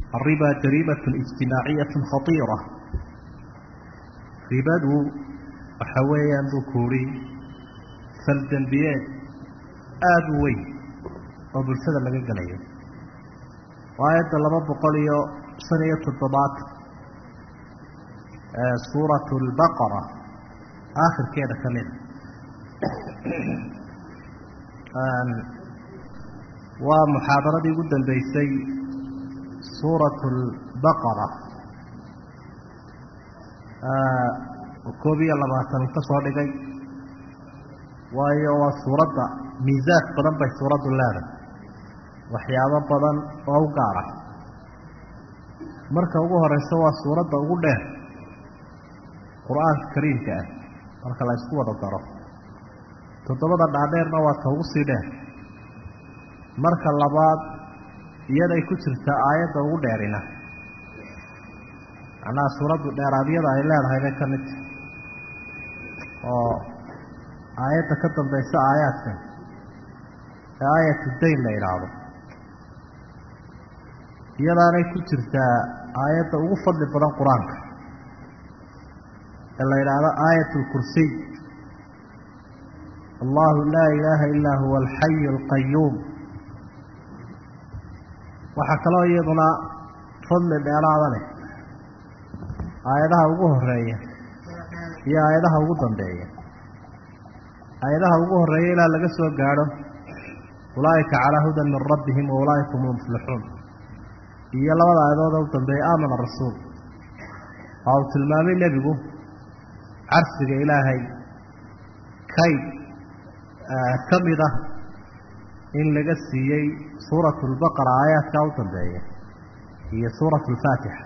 الربا جريمة اجتماعية خطيرة. ربadu waxa weeyaan bukuuri faldambiyeed aad u weyn oo bulshada laga galayo. aayadda 257 suuratu al-baqara aakhirkeeda kamid waa muxaadaradii ugu dambeysay suuratu al-baqara koobiya 20 ka soo dhigay waayo waa suuradda miisaad badan bay suuraddu leedahay, waxyaabo badan oo u gaar ah. marka ugu horeysa waa suuradda ugu dheer qur-aanka kariimka ah marka la isku wada daro. 7 dhaadheerna waa ta ugu sii dheer. marka labaad iyaday ku jirta aayadda ugu dheerina, macnaha suuraddu dheeraadyada ay leedahay bay ka mid tahay oo aayadda ka dambaysa aayaadkan ee aayatu dayn la yidhaahdo, iyadaanay ku jirtaa aayadda ugu fadli badan qur-aanka ee la yidhaahdo aayat lkursiy. allahu laa ilaaha illaa huwa alxayu alqayuum. waxaa kaloo iyaduna fadli dheeraada leh aayadaha ugu horeeya iyo aayadaha ugu dambeeya. aayadaha ugu horeeya ilaa laga soo gaadho ulaa'ika calaa hudan min rabbihim wa ulaa'ika hum muflixuun, iyo labada aayadood u dambeeya aamana rasuul waa uu tilmaamay nebigu carsiga ilaahay kayd ka mid ah in laga siiyey suuratu albaqara aayaadkaa u dambeeya iyo suuratu alfaatixa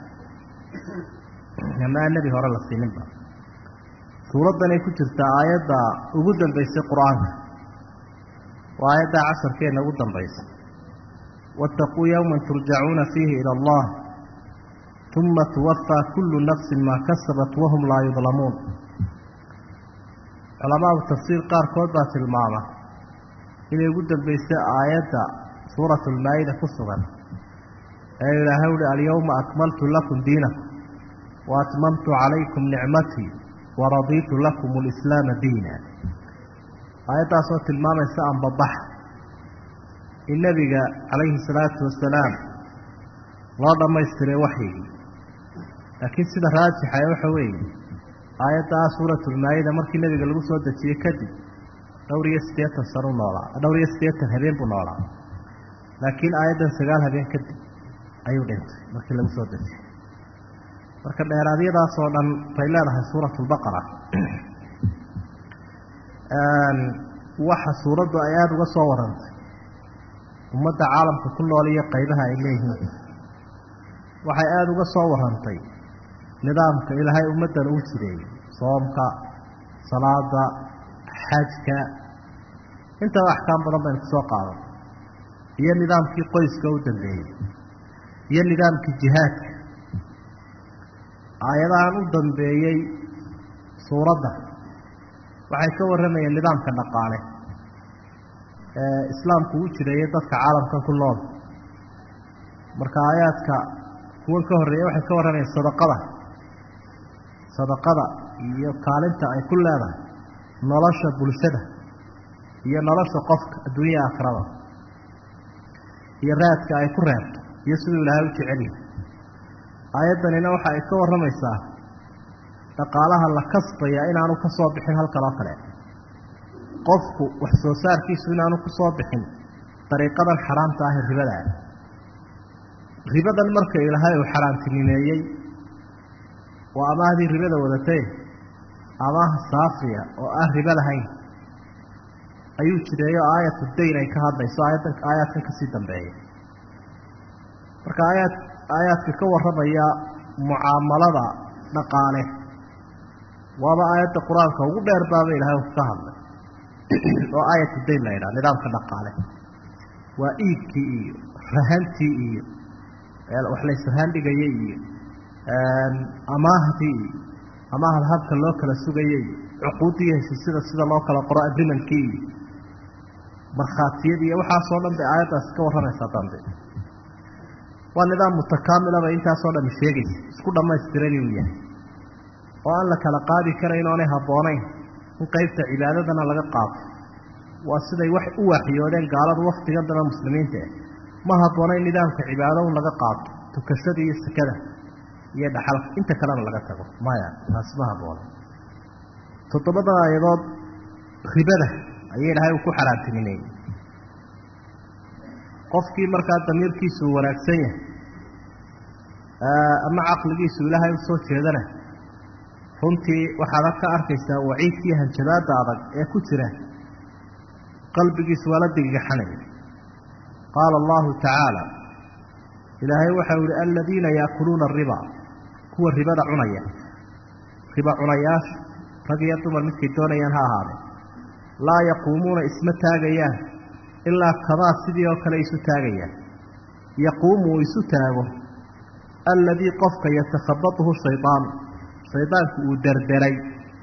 amaa nebi hore la siininba. suuraddanay ku jirtaa aayadda ugu dambaysay qur-aanka waa aayadda casharkeenna ugu dambaysa. waataquu yowman turjacuuna fiihi ila allah uma tuwafaa kullu nafsin maa kasabat wahum laa yudlamuun. culamaadu tafsiir qaarkood baa tilmaama inay ugu dambaysay aayadda suuratu almaa-ida ku sugan ee ilaahay uhi alyawma akmaltu lakum diinakum wa atmamtu calaykum nicmatii waradiitu lakum alislaama diina. aayaddaasoo tilmaamaysa anbabax in nebiga calayhi salaatu wasalaam loo dhammaystiray waxyigii. laakiin sida raajixa waxa weeye aayaddaa suuratulmaa-ida markii nebiga lagu soo dejiyey kadib 80 sano u noolaa, 80 habeen buu noolaa. laakiin aayaddan 9 habeen kadib ayuu dhintay markii lagu soo dejiyey. marka dheeraadyadaas oo dhan bay leedahay suuratu albaqara. waxa suuraddu ay aada uga soo warantay ummadda caalamka ku nool iyo qaybaha ay leeyihiin. waxay aada uga soo warantay nidaamka ilaahay ummaddan uu jireeyey, soomka, salaada, xajka, intaba axkaam badan baynu ku soo qaadan, iyo nidaamkii qoyska u dambeeyey, iyo nidaamkii jihaadka. aayadahan u dambeeyey suuradda waxay ka warramayeen nidaamka dhaqaale ee islaamku u jireeyey dadka caalamkan ku nool. marka aayaadka kuwan ka horreeya waxay ka warramayeen sadaqada iyo kaalinta ay ku leedahay nolosha bulshada iyo nolosha qofka adduunya aakhirada, iyo raadka ay ku reebto iyo siduu ilaahay u jecel yahay. aayaddanina waxa ay ka warramaysaa dhaqaalaha la kasbaya inaanu ka soo bixin halkan oo kale. qofku wax soo saarkiisu inaanu ku soo bixin dariiqadan xaraamta ah ee ribada ah. ribadan marka ilaahay uu xaraamtinimeeyey waa amaahdii ribada wadatay, amaah saafiya oo aan ribo lahayn ayuu jireeyo aayatu dayn ay ka hadlayso aayaadkan kasii dambeeya. marka aayaadka ka warramaya mucaamalada dhaqaale waaba aayadda qur-aanka ugu dheer baaba ilaahay ka hadlay oo aayatu dayn la yidhaha. nidaamka dhaqaale waa iibkii iyo rahantii iyo wax la israhaan dhigayay iyo amaahdii iyo amaahda habka loo kala sugayay iyo cuquuddii heshiisyada sida loo kala qoro agreementkii iyo markhaatiyadii iyo waxaasoo dhan bay aayaddaasi ka warramaysaa dambe. ونظام متكامل بإنت صار مشيجي سكودا ما يسترني وياه وأن لك لقابي كرين عنها بونين وقيفت عبادتنا لقى قاف وأصدق وحي ودين قالت وقت قدر المسلمين ده ما هبونين نظام في عبادة لقى قاف تكشدي السكدة يد حلق أنت كلام لقى تقول ما يعني اسمها بونين تطبطها أيضا خبرة أيه هاي وكو حرامت منين qofkii markaa damiirkiisu wanaagsan yahay ama aqligiisu ilaahay u soo jeedana runtii waxaad ka arkaysaa waciidkii hanjabaada adag ee ku jira qalbigiisu wala digaxanay qaala Allahu ta'ala ilaahay waxa uu alladina yaakuluuna riba kuwa ribada cunaya riba cunayaas rag iyo dumar midkii doonayaan ha ahaadeen laa yaquumuuna isma taagayaan إلا كذا سيدي وكلا يسوتاغيا يقوم ويسوتاغه الذي قفك يتخبطه الشيطان شيطان ودردري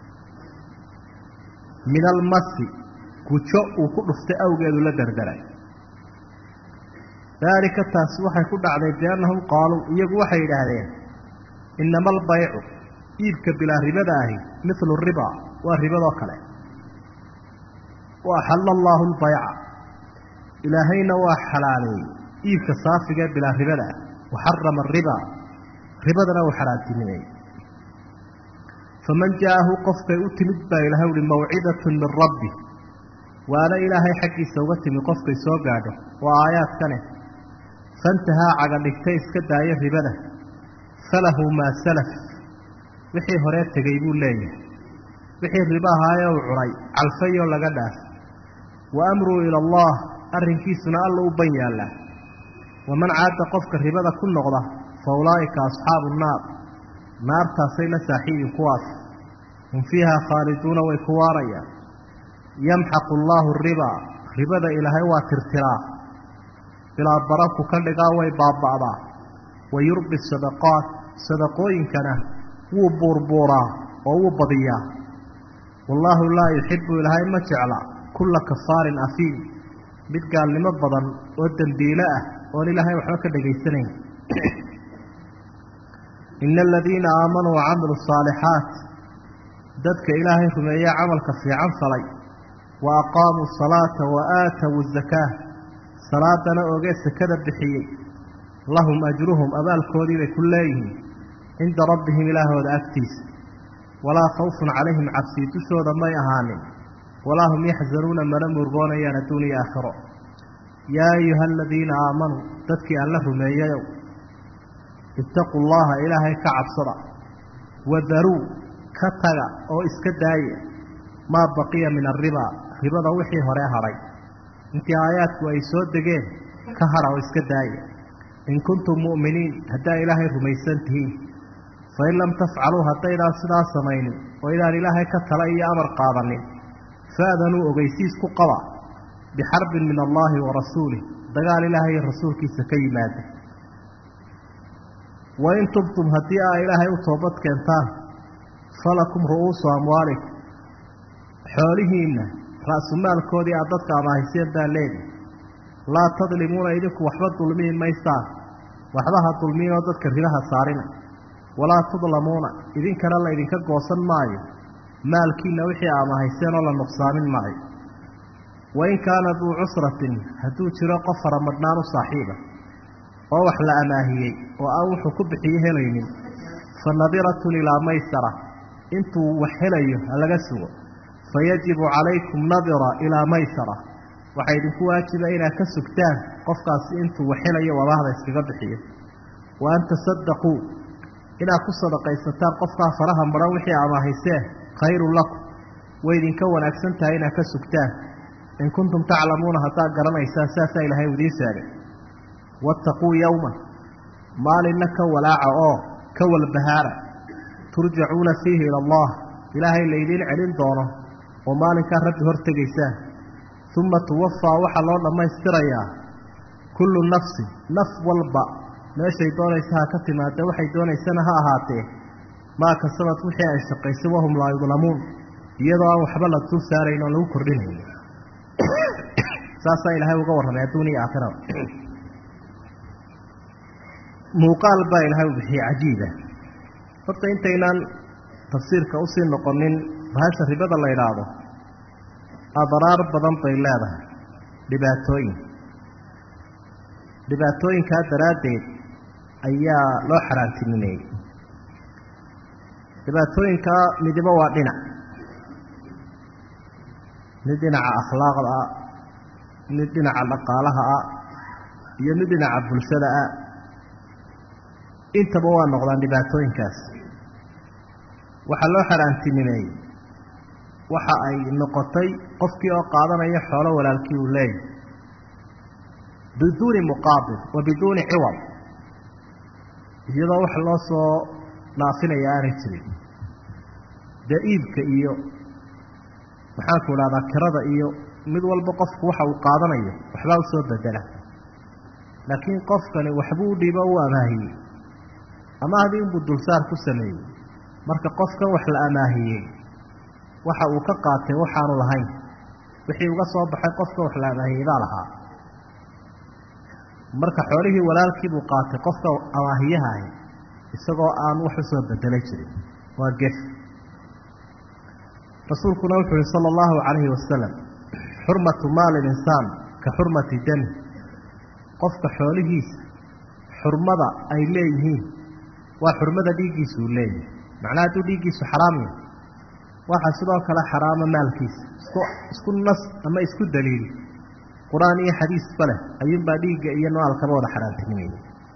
من المس كوتشو وكدفت اوغيد لا دردري ذلك التاسوح يكون عليه بأنهم قالوا يجوا waxay yiraahdeen انما البيع iibka bila ribadahi مثل الربا والربا kale وحل الله البيع إلهينا وحلالي إيك صافقة بلا ربا وحرم الربا ربا وحراتني فمن جاءه قفك أتمد إلهه لموعدة من ربه وأنا إلهي حقي سوغت من قفك سوغاده وآيات كانه فانتهى على نكتيس كداية ربا فله ما سلف وحي هريت تجيبون لي وحي الربا هاي وعري علفي ولا قداس وأمره إلى الله أرنكيسنا الله وبين الله ومن عاد قفك الربا كل نغضة فأولئك أصحاب النار نار تصيل ساحي كواس هم فيها خالدون وكواريا يمحق الله الربا ربا إلهي وترترا بلا برك كل قاوي بابا ويربي الصدقات صدقوين كان وبربورا وبضيا والله لا يحب إلهي ما جعل كل كفار أثيم mid gaalnimo badan oo dambiile ah oo ilaahay waxba ka dhageysanayn innal ladina aamanu wa amilu saalihaat dadka ilaahay rumeeya amalka fiican falay wa aqaamu salaata wa aatu zakah salaadana oge sakada bixiyay lahum ajruhum abaalkoodii bay ku leeyihiin inda rabbihim ilaahooda agtiis walaa khawfun calayhim cabsi dushooda may ahaanin ولا هم يحزنون من مرغون يا الدنيا آخرة يا أيها الذين آمنوا تذكي الله ما يوم اتقوا الله إلهي كعب صدع وذروا كتغى أو اسكداي ما بقي من الربا ربا ضوحي هراها ري انت آيات وإيسود دقين كهرا واسكداي إن كنتم مؤمنين هدا إلهي رميسانته فإن لم تفعلوا هدا إلى صدا سمين وإذا إلهي كتلأي أمر قاضنين فاذنوا أغيسيس كقضى بحرب من الله ورسوله دقال إلهي الرسول كي سكي ماده وإن تبتم هدئة إلهي وطوبت كنتان فلكم رؤوس أموالك حولهن رأس مال كودي أعددك على هيسير دا الليل لا تظلمون إذنكم وحبت ظلمين ميستان وحبها الظلمين وضدك الربها صارنا ولا تظلمون إذن كان الله إذن كقوصا معي مالكينا وحي عما هيسين ولا نقصان معي وإن كان ذو عسرة هدو ترى قفر مدنان صاحبه ووحل أماهي وأوح كبحيه لين فالنظرة إلى ميسرة انتو وحليه ألغسوا فيجب عليكم نظرة إلى ميسرة وحيدكوا واجب إلى كسكتان قفقاس انتو وحليه وبعض يسكبحيه وأن تصدقوا إلى قصة قيستان قفقا فرها مروحي عما هيسيه خير لكم وإذن كون أكسنتها إلى كسكتان إن كنتم تعلمون هتا قرنا إساساسا إلى هاي ودي ساري واتقوا يوما ما لنك ولا عقاه كول بهارة ترجعون فيه إلى الله إلهي الليلين علين دونه وما لنك رب هرتقيسان ثم توفى وحلون لما يستريا كل نفس نف والباء ما شيطان يسها كتما توحي دون يسنها هاته ما كسبت وحي أشتقيس وهم لا يظلمون يضع وحبل التوسارين ولو كردينهم ساسا إلهي وقورهم يأتوني آخرهم muuqaal baa ilaahay u bixiyay cajiiba horta intaynaan tafsiirka u sii noqonin bahasha ribada la yidhaahdo adraar badan bay leedahay dhibaatooyinkaa daraaddeed ayaa loo xaraantinimeeyey dhibaatooyinkaa midibo waa mid dhinaca akhlaaqda ah mid dhinaca dhaqaalaha ah iyo mid dhinaca bulshada ah intaba waa noqdaan dhibaatooyinkaas waxaa loo xaraantinimeeyey waxa ay noqotay qofkii oo qaadanaya xoolo walaalkii uu leeyahay biduuni muqaabil wa biduuni ciwad iyadoo wax loo soo dhaafinaya aanay jirin dee iibka iyo maxaanku idhahdaa kirada iyo mid walba qofku waxa uu qaadanayo waxbaa u soo bedela laakiin qofkani waxbuu u dhiibo u amaahiyey amahdii inbuu dulsaar ku sameeyey marka qofkan wax la amaahiyey waxa uu ka qaatay waxaanu lahayn wixii uga soo baxay qofkan wax la amaahiyey baa lahaa marka xoolihii walaalkii buu qaatay qofka amaahiyaha ahi isagoo aan wax u soo bedelay jirin waa gef rasuulkuna wuxuu yihi sala allahu calayhi wasalam xurmatu maali linsaan ka xurmati dami qofka xoolihiisa xurmada ay leeyihiin waa xurmada dhiiggiisu uu leeyahay macnaha hadduu dhiiggiisu xaraam yahay waxaa sidoo kale xaraama maalkiisa isku nas ama isku daliil qur-aan iyo xadiisba leh ayuunbaa dhiigga iyo maalkaba wada xaraantinimeeyey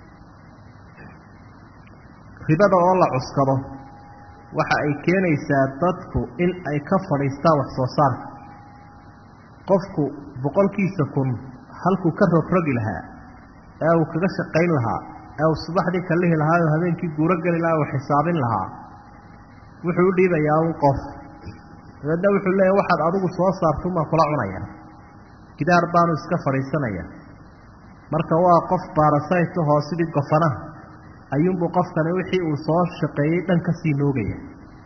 ribada oo la cuskado waxa ay keenaysaa dadku in ay ka fadhiistaan wax soo saarka qofku boqolkiisa kun halkuu ka rogrogi lahaa ee uu kaga shaqayn lahaa ee uu subaxdii ka lihi lahaa oo habeenkii guuro geli lahaa uu xisaabin lahaa wuxuu u dhiibayaa un qof dabeedna wuxuu leeyahay waxaad adigu soo saarto maa kula cunaya gidaar baanu iska fadhiisanaya marka waa qof baarasayto hoo sidii gofanaha ayuunbuu qofkani wixii uu soo shaqeeyey dhan ka sii noogaya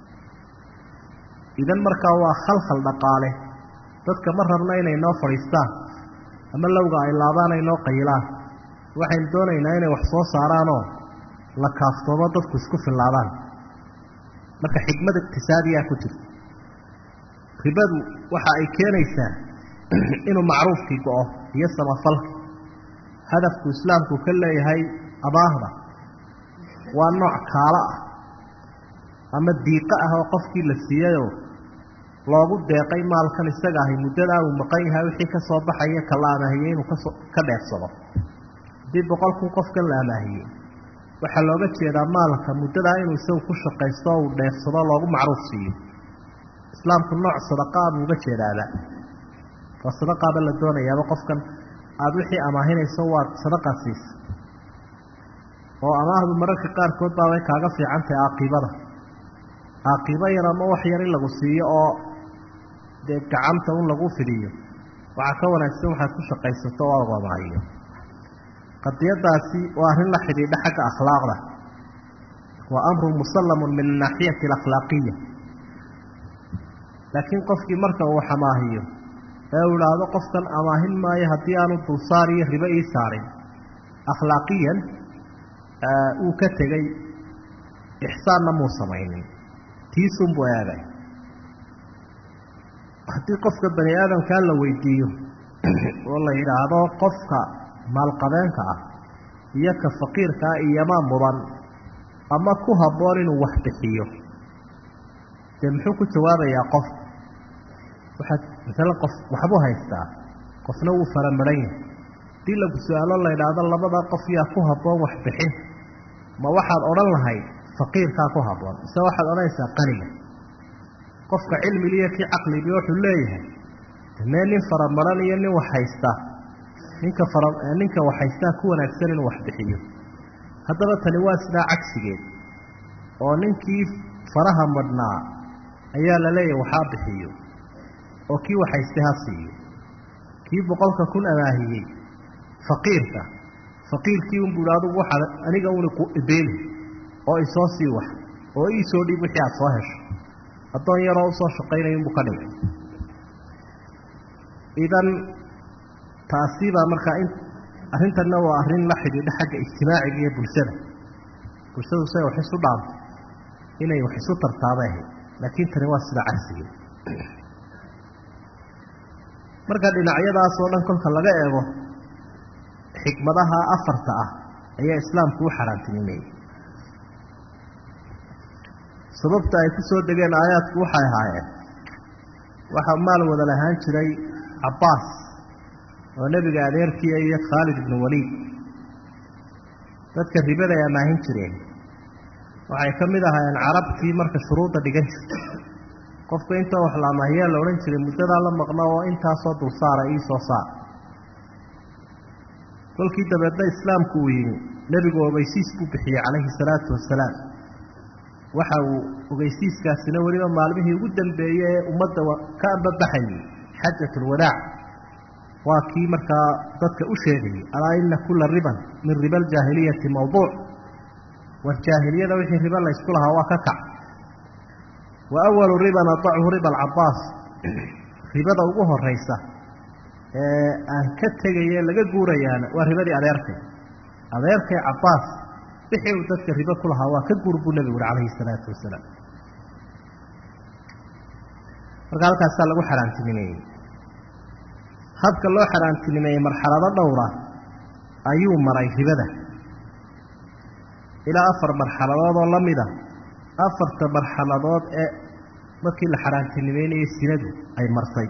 idan markaa waa khalkhal dhaqaale dadka ma rabna inay noo fadhiistaan ama lowga ay laabaan ay noo qayilaan waxaynu doonaynaa inay wax soo saaraanoo la kaaftoomo dadku isku fillaadaan marka xikmad iqtisaadiyaa ku jirta ribadu waxa ay keenaysaa inuu macruufkii go-o iyo samafalka hadafku islaamku ka leeyahay abaahda waa nooc kaalo ah ama diiqo ah oo qofkii la siiyayoo loogu deeqay maalkan isaga ahi muddadaa uu maqan yahay wixii ka soo baxaya ka la amaahiyey inuu ka dheefsado haddii 100 kun qofkan la amaahiyey waxaa looga jeedaa maalka muddadaa inuu isagu ku shaqaysto oo uu dheefsado loogu macruuf siiyo islaamku nooc sadaqaa buu uga jeedaaba waa sadaqaaba la doonayaaba qofkan aada wixii amaahinayso waad sadaqa siisa oo amaahdu mararka qaarkood baabay kaaga fiican tahay caaqiibo yar ama wax yar in lagu siiyo oo dee gacanta un lagu fidiyo waxaa ka wanaagsan waxaad ku shaqaysato oo lagu amaahiyo qadiyadaasi waa arrin la xidhiidha xagga akhlaaqda waa amru musallamun min naaxiyati alakhlaaqiya laakiin qofkii marka uu amaahiyo ee uu idhaahdo qofkan amaahin maayo haddii aanu dulsaar iyo ribo ii saarin akhlaaqiyan uu ka tegey ixsaanna muu samaynin tiisunbuu eegay haddii qofka bani aadamkaa la weydiiyo oo la yidhaahdo qofka maalqabeenka ah iyo ka faqiirkaa iyomaa mudan ama ku habboon inuu wax bixiyo dee muxuu ku jawaabayaa qof waxaad masalan qof waxbuu haystaa qofna wuu faramaran yahay haddii lagu su-aalo la yidhaahdo labada qof yaa ku habboon wax bixin ma waxaad odhan lahayd faqiirkaa ku habboon mise waxaad odhanaysaa qaniga qofka cilmiliyo kii caqligiyo wuxuu leeyahay mee nin faramaran iyo nin wax haysta ninka wax haystaa ku wanaagsan inuu wax bixiyo haddaba tani waa sidaa cagsigeed oo ninkii faraha madhnaa ayaa la leeyahay waxaa bixiyo oo kii wax haystay ha siiyo kii 100 kun amaahiyey faqiirkii unbuu idhi adugu waxaad aniga una ku ibeeli oo isoo sii wax oo iisoo dhiib wixii aad soo hesho addoon yaroo usoo shaqaynaya unbuu ka dhigay idan taasi baa markaa arrintanna waa arrin la xidhiidha xagga ijtimaaciga iyo bulshadu say wax isu dhaanto inay wax isu tartaabay laakiin tani waa sida cagsiga marka dhinacyadaas oo dhan kolka laga eego xikmadaha afarta ah ayaa islaamku u xaraantinimay sababta ay ku soo degeen aayaadku waxay ahaayeen waxa maal wada lahaan jiray Cabbaas oo nabiga adeerkii iyo Khalid ibn Walid dadka ribada ay maahin jireen waxay kamid ahaayeen carabtii marka shuruuda dhigan jirtay qofka inta wax la maahiya la oran jiray muddada la maqnaa oo inta soo dulsaara ii soo saar kolkii dabadda islaamku uu yimi nabigu ogeysiis ku bixiyay calayhi salaatu wassalaam waxa uu ogeysiiskaasina waliba maalmihii ugu dambeeyay ummadda ka anbabaxay xajjatul wadaa waa kii markaa dadka u sheegay alaa inna kulla riban min ribal jaahiliyati mawduuc والجاهلية وحي ربا لا يسكلها وككع وأول ربا نطعه ربا العباس ربا دوقه الرئيسة أن كتغي لغا غوريان وربا أديركي عباس بحي وتذكر ربا كلها وكغور النبي عليه الصلاة والسلام فقال كاسا لغو حرانتنمي هبك الله حرانتنمي مرحلة دورة أيوم مرأي ربا إلى أفر مرحلات ولمدة أفر مرحلات markii la xaraantinimeenay sinadu ay martay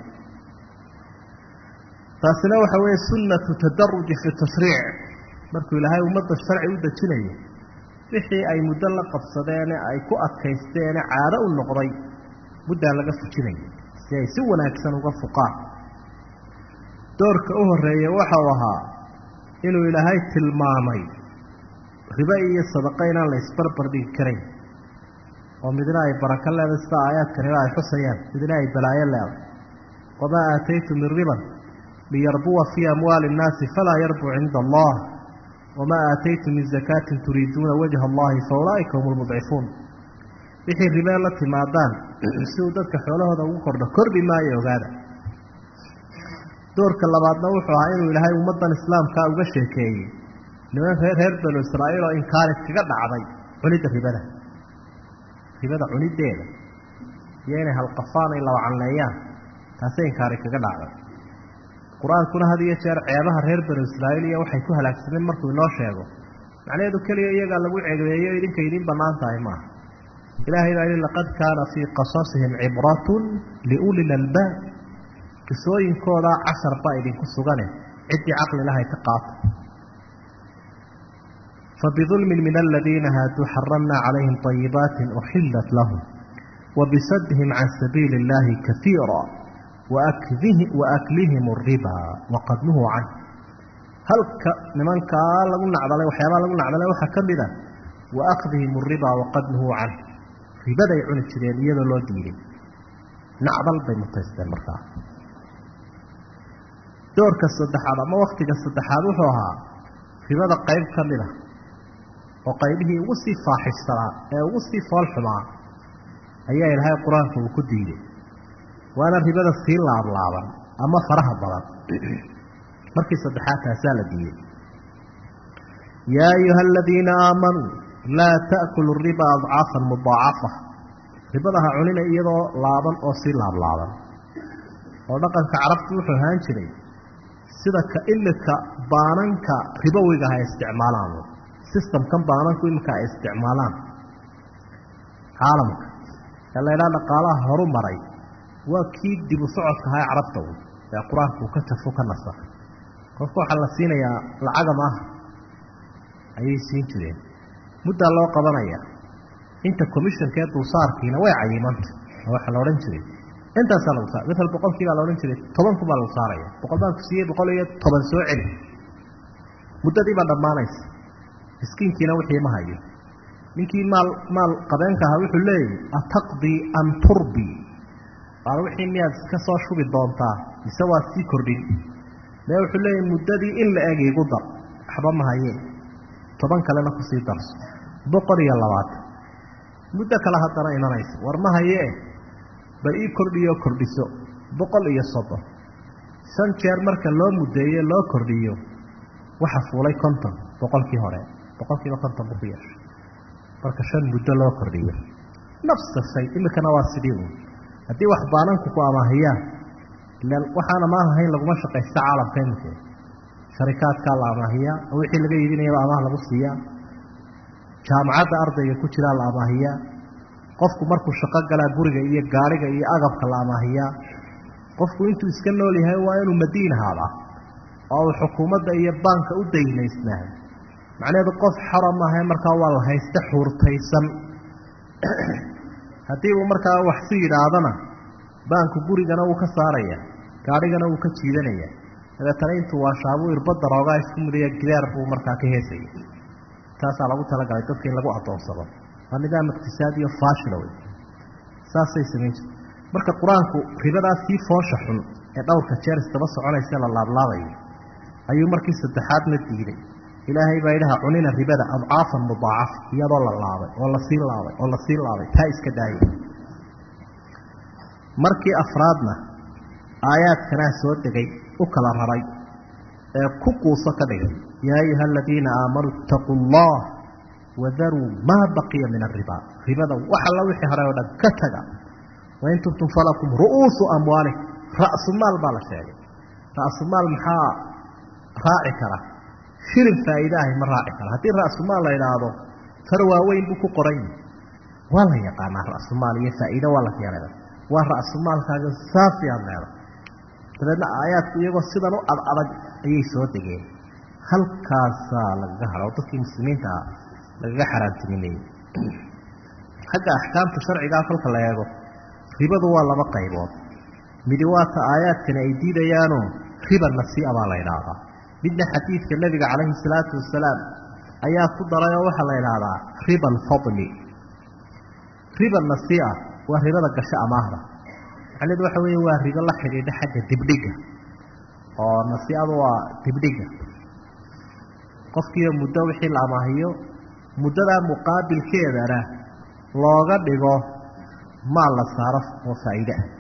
taasina waxa weeye sunnatu tadarruj fi tashriic markuu ilaahay ummadda sharci u dajinay wixii ay muddo la qabsadeen ay ku adkaysteen caado u noqday muddo laga fujinay si ay si wanaagsan uga fuqaan doorka u horeeya waxa uu ahaa inuu ilaahay tilmaamay riba iyo sadaqa inaan la isbarbar dhigi karin ومدنا أي بركة الله بس آيات كريمة حسيان مدنا أي بلايا الله وما آتيتم من ربا ليربو في أموال الناس فلا يربو عند الله وما آتيتم من زكاة تريدون وجه الله فأولئك هم المضعفون بحي الربا التي معدان سودتك حوله هذا وقرد كرب ما يوغادا دورك الله بعد نوحوا عينه إلى هاي ومدى الإسلام كاوغا شيكي لمن هربل إسرائيل إن كانت تقدع عضي ولد الربا ribada cunideeda yeena hal qafaan ila wacanayaan taasay kaari kaga dhacday quraankuna hadiye jeer ceebaha reer bani Israa'iiliya waxay ku halaagsameen markuu noo sheego macnaheedu kaliya iyaga lagu ceebeeyo idinka idin banaan tahay ma ilaahay baa in laqad kaana fi qasasihim ibratun liulil albab kisooyinkooda 10 baa idin ku sugane cidii aqli lahayd ka qaato فبظلم من الذين هادوا حرمنا عليهم طيبات أحلت لهم وبصدهم عن سبيل الله كثيرا وأكلهم الربا وقد نهوا عنه هل لمن قال لقلنا عدالي وحيابا لقلنا عدالي وحكم بذا وأخذهم الربا وقد نهوا عنه ربا دا يعون الشريان يدو الله ديري نعضل بمتسد المرتاح دورك الصدحات ما وقتك الصدحات وحوها ربا دا قيب كاملة وقيبه وصي فاحش صلاة وصي فالحما أيها الهاي القرآن فوكديني وأنا الربا الصيل لعبا أما فرها الضلال مركي صدحاتها سالدين يا أيها الذين آمنوا لا تأكلوا الربا أضعافا مضاعفة ربا لها علينا إيضا لعبا وصيل لعبا ونقل كعرفت وحوهان شري سيدك إلك باننك ربويها استعمالان سيستم كم بانانكو إمكا استعمالان عالمك يلا إلا نقالها هرو مري وكيد دي بصعدك هاي عربته يا قرآن وكتفوك النصر قفوا حلسين يا العقمة أي سين ترين مدى الله قضانيا انت كوميشن كيات وصار كينا ويعي منت هو حلورين ترين انت سالو صار مثل بقول كيلا لورين ترين طبعا كبال وصاريا بقول بان كسيه بقول يا طبعا سوعين مدى دي بعد ما نيس مسكينكينا وحي ما هاي ninkii maal qabeenka ah wuxuu leeyahay ataqdi an turbi waxa miyaad ka soo shubi doontaa mise waa si kordhin leeyahay wuxuu leeyahay muddadii in la eegay ugu dar waxba ma hayeen 10 kalena ku sii darso 120 muddo kala hadana imanaysa war ma hayee bal ii kordhiso 130 shan jeer marka loo muddeeyo loo kordhiyo waxa fuulay konton boqolkii hore boqolkiiba konton buu ku yeeshay marka shan muddo loo kordhiyo nafsa shay imikana waa sidii haddii wax baananku ku amaahiyaan ilaan waxaana ma ahayn laguma shaqaysta caalamka imika sharikaadkaa la amaahiyaa oo wixii laga iibinayaba amaah lagu siiyaa jaamacadda ardayga ku jiraa la amaahiyaa qofku markuu shaqo galaa guriga iyo gaariga iyo agabka la amaahiyaa qofku intuu iska nool yahay waa inuu madiin haadaa oo uu xukuumadda iyo baanka u daynaysnaa macnaheedu qof xaram ahay markaa waa la haysta xuurtaysan haddii uu markaa wax si yidhaahdana baanku gurigana wuu ka saaraya gaarigana wuu ka jiidanaya dabeetana intuu waashaabuu irbadda roogaa isku mudaya gidaar buu markaa ka heesaya taasaa lagu talagalay dadka in lagu addoonsado waa nidaam iqtisaadiyo faashila wey saasay samayn jirta marka qur-aanku ribadaas sii foosha xun ee dhowrka jeer isdaba soconaysa la laablaabayo ayuu markii saddexaadna diiday ilaahay baa yidhaha cunina ribada adcaafan mudaacaf iyadoo la laabay oo lasii laabay oo lasii laabay taa iska daayay markii afraadna aayaadkanaa soo degay u kala raray ee ku quuso ka dhigay yaa ayuha aladiina aamanuu ittaquu allah wadaruu maa baqiya min arriba ribada wax alla wixii hore oo dhan ka taga wain tubtum falakum ru'uusu amwaalikum ra'su maal baa la sheegay ra'su maal maxaa raaci kara shilin faa'iido ahi ma raaci kara haddii ra'su maal la idhaahdo tar waaweyn buu ku qoran yahay waa la yaqaanaa ra'su maal iyo faa'iido waa la keenay waa ra'su maalkaaga saafi aad leedahay dabeedna aayaadku iyagoo sidan u adag ayay soo degeen halkaasaa lagaga haro oo dadkii muslimiinta lagaga xaraantiminayay xagga axkaamta sharcigaa kolka la eego ribadu waa laba qaybood midi waata aayaadkani ay diidayaanoo riba nasii'a baa la idhaahdaa midna xadiidka nebiga calayhi salaatu wasalaam ayaa ku daray oo waxaa la idhaahdaa riba alfadli riba nasii'a waa ribada gasho amaahda macnaheedu waxa weeye waa ribo la xidhiidha xagga dibdhiga oo nasii'adu waa dibdhiga qofkiiyo muddo wixii la amaahiyo muddadaa muqaabilkeedana looga dhigo maal la saaro oo faa'iide ah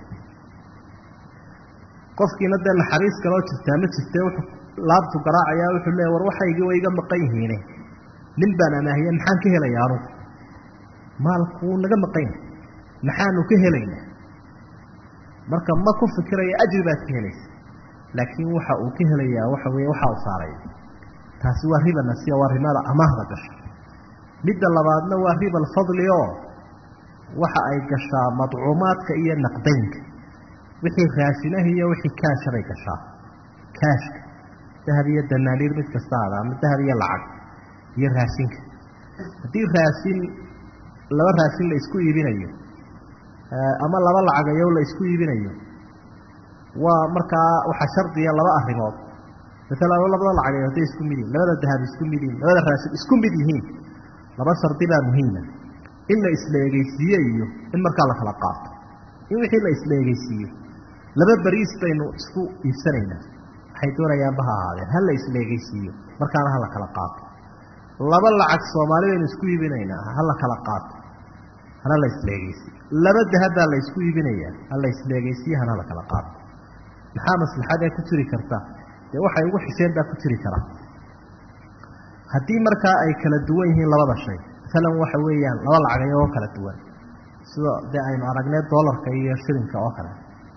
qofkiina dee naxariis kaloo jirtaa ma jirtee wuxuu laabtu garaacayaa wuxuu leeya war waxaygii way iga maqan yihiine nin baan amaahiye maxaan ka helayaa anugu maalku wuu naga maqan yahay maxaanu ka helaynaa marka ma ku fikiraya ajri baad ka helaysa laakiin waxa uu ka helayaa waxa weeye waxa uu saaraya taasi waa riba nasiya waa rimada amaahda gasho midda labaadna waa riba alfadli oo waxa ay gashaa madcuumaadka iyo naqdaynka wixii raashinaha iyo wixii kaasha bay gashaa kaashka dahab iyo danaaniir mid kasta aada ama dahab iyo lacag iyo raashinka haddii raashin laba raashin la isku iibinayo ama laba lacagayow la isku iibinayo waa markaa waxaa shardiya laba arrimood maala labada lacagayo hadday isku mid yihin labada dahab isku mid yihin labada raashin isku mid yihiin laba shardi baa muhiima in la isla egeysiiye iyo in markaa la kala qaato in wixii la isla egeysiiyo laba bariis baynu isku iibsanaynaa waxay doonayaanba ha ahaadeen ha la isla egeysiiyo markaana ha la kala qaato laba lacag soomaali baynu isku iibinaynaa ha la kala qaato hana la isla egeysiiyo laba dahab baa la isku iibinayaa ha la isla egeysiiyo hana la kala qaato maxaa maslaxadee ku jiri karta dee waxay ugu xisheen baa ku jiri kara haddii markaa ay kala duwan yihiin labada shay maalan waxa weeyaan laba lacagayo oo kala duwan sida dee aynu aragnay doolarka iyo shilinka oo kale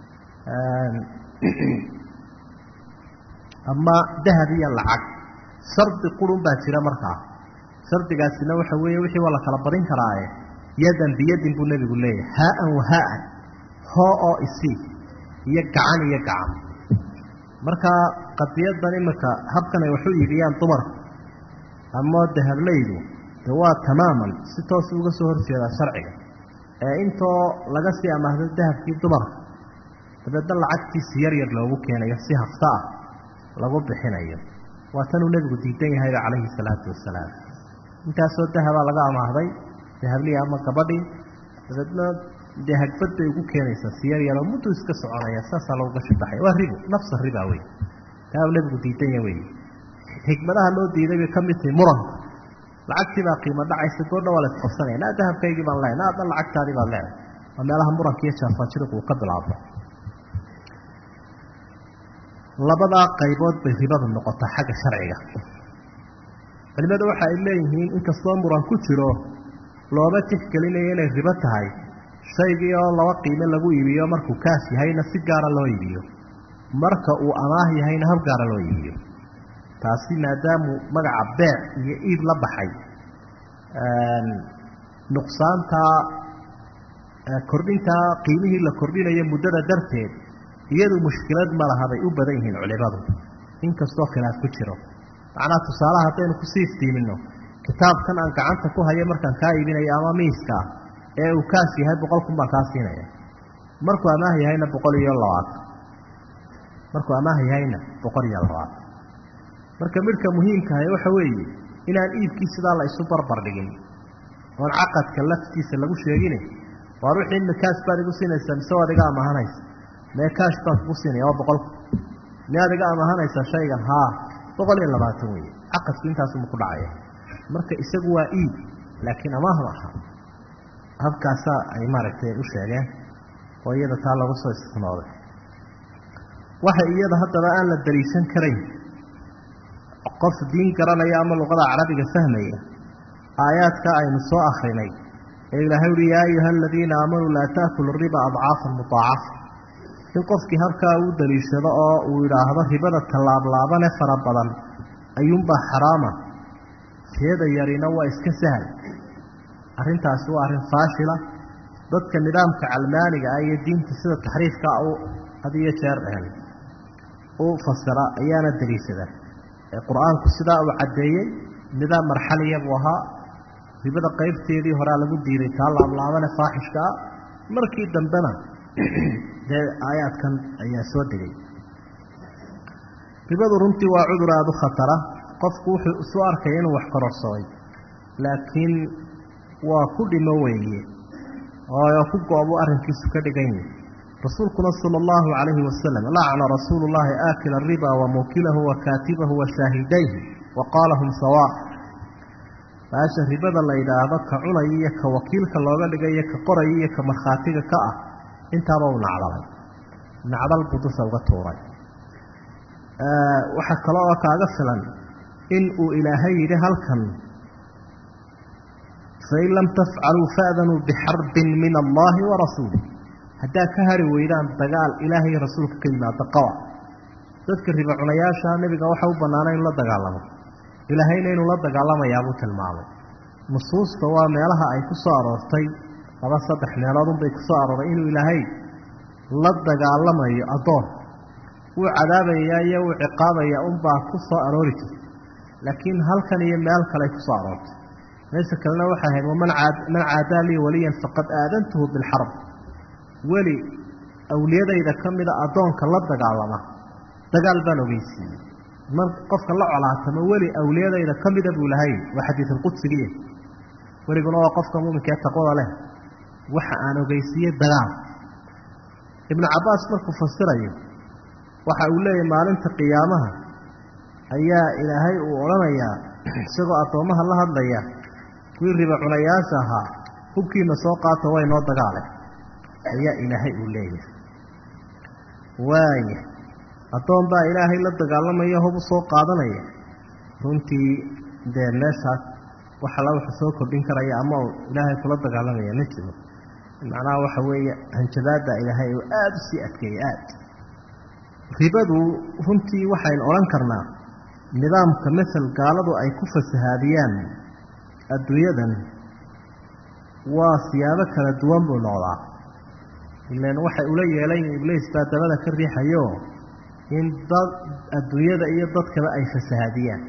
ama dahab iyo lacag shardi qurun baa jira markaa shardigaasina waxa weeye wixii waa la kala badin karaaye yadan biyadin buu nebigu leeyahay haa-an wahaa-an hoo oo isii iyo gacan iyo gacan markaa qadiyadan iminka habkan ay waxu iibiyaan dumarka ama dahablaydu de waa tamaaman si toos uga soo horjeedaa sharciga ee intoo laga sii amaahdo dahabkii dumarka dabeedna lacagtiisi yar yar loogu keenayo si hafta ah lagu bixinayo waa tanuu nebigu diidan yahayba calayhi salaatu wasalaam intaasoo dahabaa laga amaahday dahablihi ama gabadhii dabeedna dee hagbad bay ugu keenaysaa si yar yaroo muddu iska soconaya saasaa lagu gashi baxaya waa ribo nafsa riba wey taa uu nebigu diidan yahay wey xikmadaha loo diiday bay ka mid tahay muranka lacagtii baa qiimo dhacaysa goordha waa la isqabsanaya naa dahabkaygii baan leehay naa adna lacagtaadii baad leehay waa meelaha muranka iyo jaafaajiriqu uu ka bilaabo labadaa qaybood bay ribadu noqotaa xagga sharciga culimadu waxa ay leeyihiin inkastoo muran ku jiro looba tixgelinayo inay ribo tahay shaygii oo laba qiime lagu iibiyo markuu kaas yahayna si gaara loo iibiyo marka uu amaah yahayna hab gaara loo iibiyo taasi maadaamu magaca beec iyo iib la baxay nuqsaanta kordhinta qiimihii la kordhinayo muddada darteed iyadu mushkilad ma laha bay u badan yihiin culimadu inkastoo khilaaf ku jiro macnaha tusaalaha haddaynu kusii iftiimino kitaabkan aan gacanta ku hayo markaan kaa iibinayo ama miiska ee uu kaas yahay 100 kun baan kaa siinaya markuu amaah yahayna 120 markuu amaah yahayna 120 marka midka muhiimka ah waxa weeye inaan iibkii sidaa la isu barbar dhigin oo aqadka laftiisa lagu sheegin waa ruuxin kaas baad igu siinaysaa mise waad iga amahanaysa ma kaas baad igu siinaya oo 100 miyaad iga amahanaysa shaygan haa 120 weeye aqadku intaas uu ku dhacay marka isagu waa iib laakiin amaah waxa habkaas ay maaragtay u sheegeen oo iyada taa lagu soo isticmaalay waxa iyada haddaba aan la dariishan karayn qof diin garanaya ama luqada carabiga fahmaya aayaadka aynu soo akhrinay ee ilaahay uu yaa ayuhal ladina aamanu la taakulu riba ad'aafan mudaacafa in qofkii halkaa uu daliishado oo uu yiraahdo ribada talaab-laabane fara badan ayuunba xaraama teeda yarina waa iska sahal arrintaas waa arrin faashila dadka nidaamka calmaaniga ah iyo diinta sida taxriifka adiyo jeer dhahan oo fasira ayaana daliishada quraanku sida uu cadeeyay nidaam marxaliya waha ribada qaybteedii hore lagu diiray talaab-laabane faaxishka markii dambena aayaadkan ayaa soo degay ribadu runtii waa cudur aad u khatara qofku wuxuu soo arkay inuu wax kororsaday laakiin waa ku dhimo weeye oo ku goobo arrinkiisu ka dhigan yahay rasuulkuna sallallahu alayhi wasallam la'ana rasuulullaahi aakila riba wa mukilahu wa kaatibahu wa shaahidayhi wa qalahum sawa baasha ribada la yiraahdo ka cunay iyo ka wakiilka looga dhigay ka qoray iyo ka marxaatiga ka ah intaaba uu nacdal budusha uga tuuray waxa kale oo kaaga filan in uu ilaahay yiri halkan فإن لم تفعلوا فأذنوا بحرب من الله ورسوله حتى كهري ويدان دغال إلهي رسولك كلمة تقوى تذكر ربع عنياشا نبيك وحاو بنانا إن لا دغالما إلهينا إنه لا دغالما يابوت المعلم نصوص فوا ميلها أي كسار ورطي هذا صدح ميلادهم بي كسار إنه إلهي لا دغالما يأضون وعذابا يا وعقابا يا أمبا كسار ورطي لكن هل كان يميل كلا كسار ورطي ليس كلنا وحاهد ومن عادى لي وليا فقد آذنته بالحرب ولي أولياء إذا كمل أدونك الله دقالما دقال بانو بيسي من قفك الله على عتم ولي أولياء إذا كمل بولهي وحديث القدس ليه ولي قلوا وقفك مؤمن كي تقول له وحانو بيسي دقال ابن عباس مركو فسره وحا أولي مالنت قيامها أيها إلهي وعلميا سيقو أطومها الله هدليا riba cunayaashaha hubkiina soo qaato way noo dagaalay ayaa ilaahay u leeyahay waaye adoon baa ilaahay la dagaalamaya hub soo qaadanaya runtii deemeesha waxa la wax soo kordhin karaya ama ilaahay kula dagaalamaya ma jiro macnaha waxa weeye hanjadaada ilaahay oo aad si adkeeyay ribadu runtii waxay oran karnaa nidaamka misal gaaladu ay ku fasahaadiyaan adduunyadan waa siyaabo kala duwan buu noqdaa ilaan waxay ula yeeleen iblis baa dabada ka riixayo in dad adduunyada iyo dadkaba ay fasahaadiyaan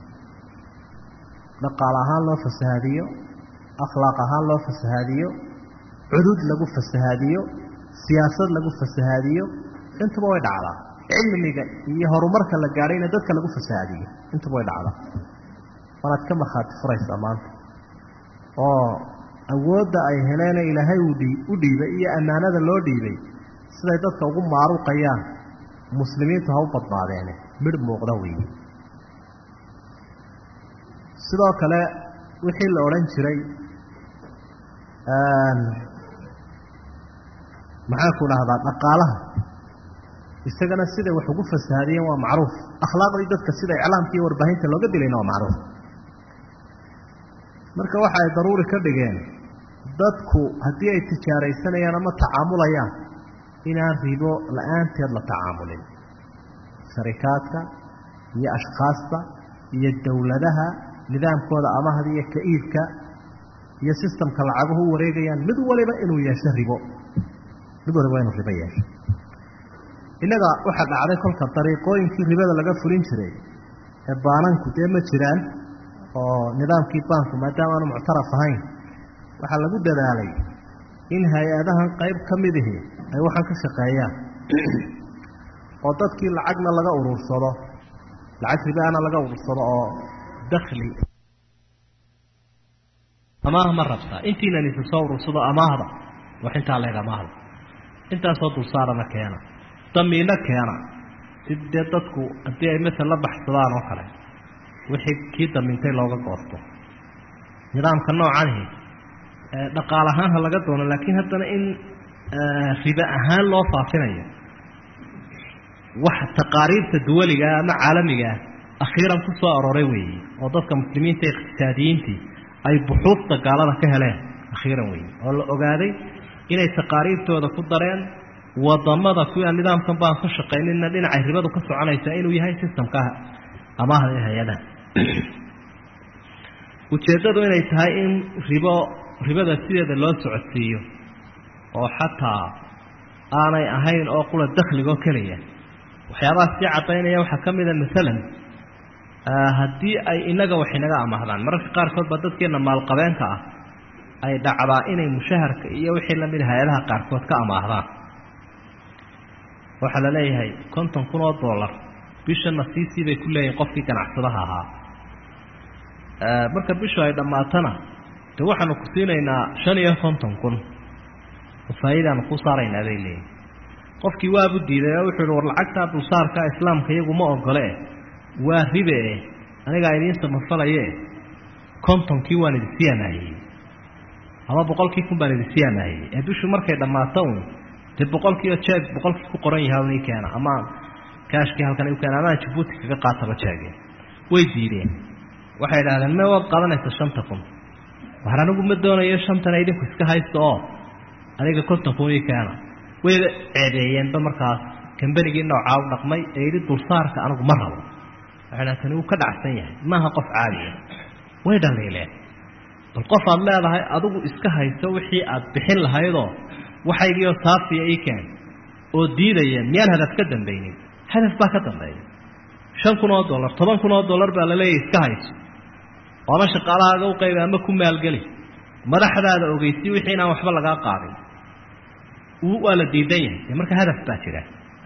dhaqaale ahaan loo fasahaadiyo akhlaaq ahaan loo fasahaadiyo cudud lagu fasahaadiyo siyaasad lagu fasahaadiyo intuba way dhacdaa cilmiga iyo horumarka la gaarayna dadka lagu fasahaadiyo intuba way dhacdaa wanaad ka marxaati furaysa maanta oo awoodda ay heleen ilaahay u dhiibay iyo amaanada loo dhiibay siday dadka ugu maaruqayaan muslimiintu ha u badbaadeen mid muuqda weeye sidoo kale wixii la oran jiray maxaa ku dhahdaa dhaqaalaha isagana sida wax ugu fasahaadiyeen waa macruuf akhlaaqdii dadka sida iclaamka iyo warbaahinta looga dilayna waa macruuf marka waxa ay daruuri ka dhigeen dadku haddii ay tijaaraysanayaan ama tacaamulayaan inaan ribo la-aanteed la tacaamulin sharikaadka iyo ashkhaasta iyo dowladaha nidaamkooda amahda iyo ka iibka iyo systemka lacaguhu u wareegayaan mid waliba inuu yeesho ribo mid waliba inuu ribo yeesho innaga waxaa dhacday kolka dariiqooyinkii ribada laga fulin jiray ee baananku dee ma jiraan oo nidaamkii baanku maadaama aanu muctaraf ahayn waxaa lagu dadaalay in hay-adahan qayb ka midihi ay waxaan ka shaqeeyaan oo dadkii lacagna laga urursado lacag ribaana laga urursado oo dakhli amaah ma rabtaa intiina nisu soo urursado amaahda wax intaa leeg amaahda intaasoo dulsaarana keena damiino keena sidee dadku haddii ay masal la baxsadaan oo kale wixii kii damintay looga goosto nidaamka noocanihi dhaqaale ahaan ha laga doono laakiin haddana in ribo ahaan loo faafinayo wax taqaariirta duwaliga ama caalamiga akhiiran ku soo aroray weeye oo dadka muslimiinta iqtisaadiyiintii ay buxuufta gaalada ka heleen akhiiran weeye oo la ogaaday inay taqaariirtooda ku dareen wadamada kuwa nidaamkan baan ka shaqaynayna dhinacay ribadu ka soconaysa inuu yahay systemka amaahda ee hay-adaha ujeeddadu inay tahay in ribada sideeda loo socodsiiyo oo xataa aanay ahayn oo qura dakhligoo keliya waxyaabaha sii caddaynaya waxaa ka mida masalan haddii ay inaga wax inaga amaahdaan mararka qaarkood baa dadkeenna maalqabeenka ah ay dhacdaa inay mushaharka iyo wixii lamid hay-adaha qaarkood ka amaahdaan waxaa la leeyahay $50,000 bishana siisii bay ku leeyihin qofkii ganacsadaha ahaa marka bishu ay dhammaatana de waxaanu ku siinaynaa $50,000 oo faa'iidaanu ku saaraynaa bay leeyihin qofkii waabu diiday oo wuxuu war lacagtaa dulsaarka islaamka iyagu ma ogole waa ribe anigaa idiin samafalaye 50kii waan idin siinaayay ama 100kii baan idin siinaayay ee bishu markay dhammaato de 100kii jeeg 100kii ku qoran yahay inay keena ama kaashkii halkan uu keena ama Djibouti kaga qaataba jeegay way diideen waxay yiraahdeen ma wad qadanaysa 5000 waxaan anigu ma doonayo 50 idinku iska haysto oo aniga 50 keena way ceedeeyeen markaas kambanigii nooca u dhaqmay ee dulsaarka anigu ma rabo waxaan tan uu ka dhacsan yahay maaha qof caadi ah way dhaleeleen bal qof aad leedahay adigu iska haysto wixii aad bixin lahaydoo waxaygiyo saafiya ii keen oo diidaya miyaan hadaf ka dambaynin hadaf baa ka dambeeya $5,000 $10,000 baa la leeyahay iska haysto oo shaqaalahaaga u qayb ama ku maalgeli madaxdaada ogeysi wixii aan waxba laga qaadin waa la diidan yahay marka hadaf baa jira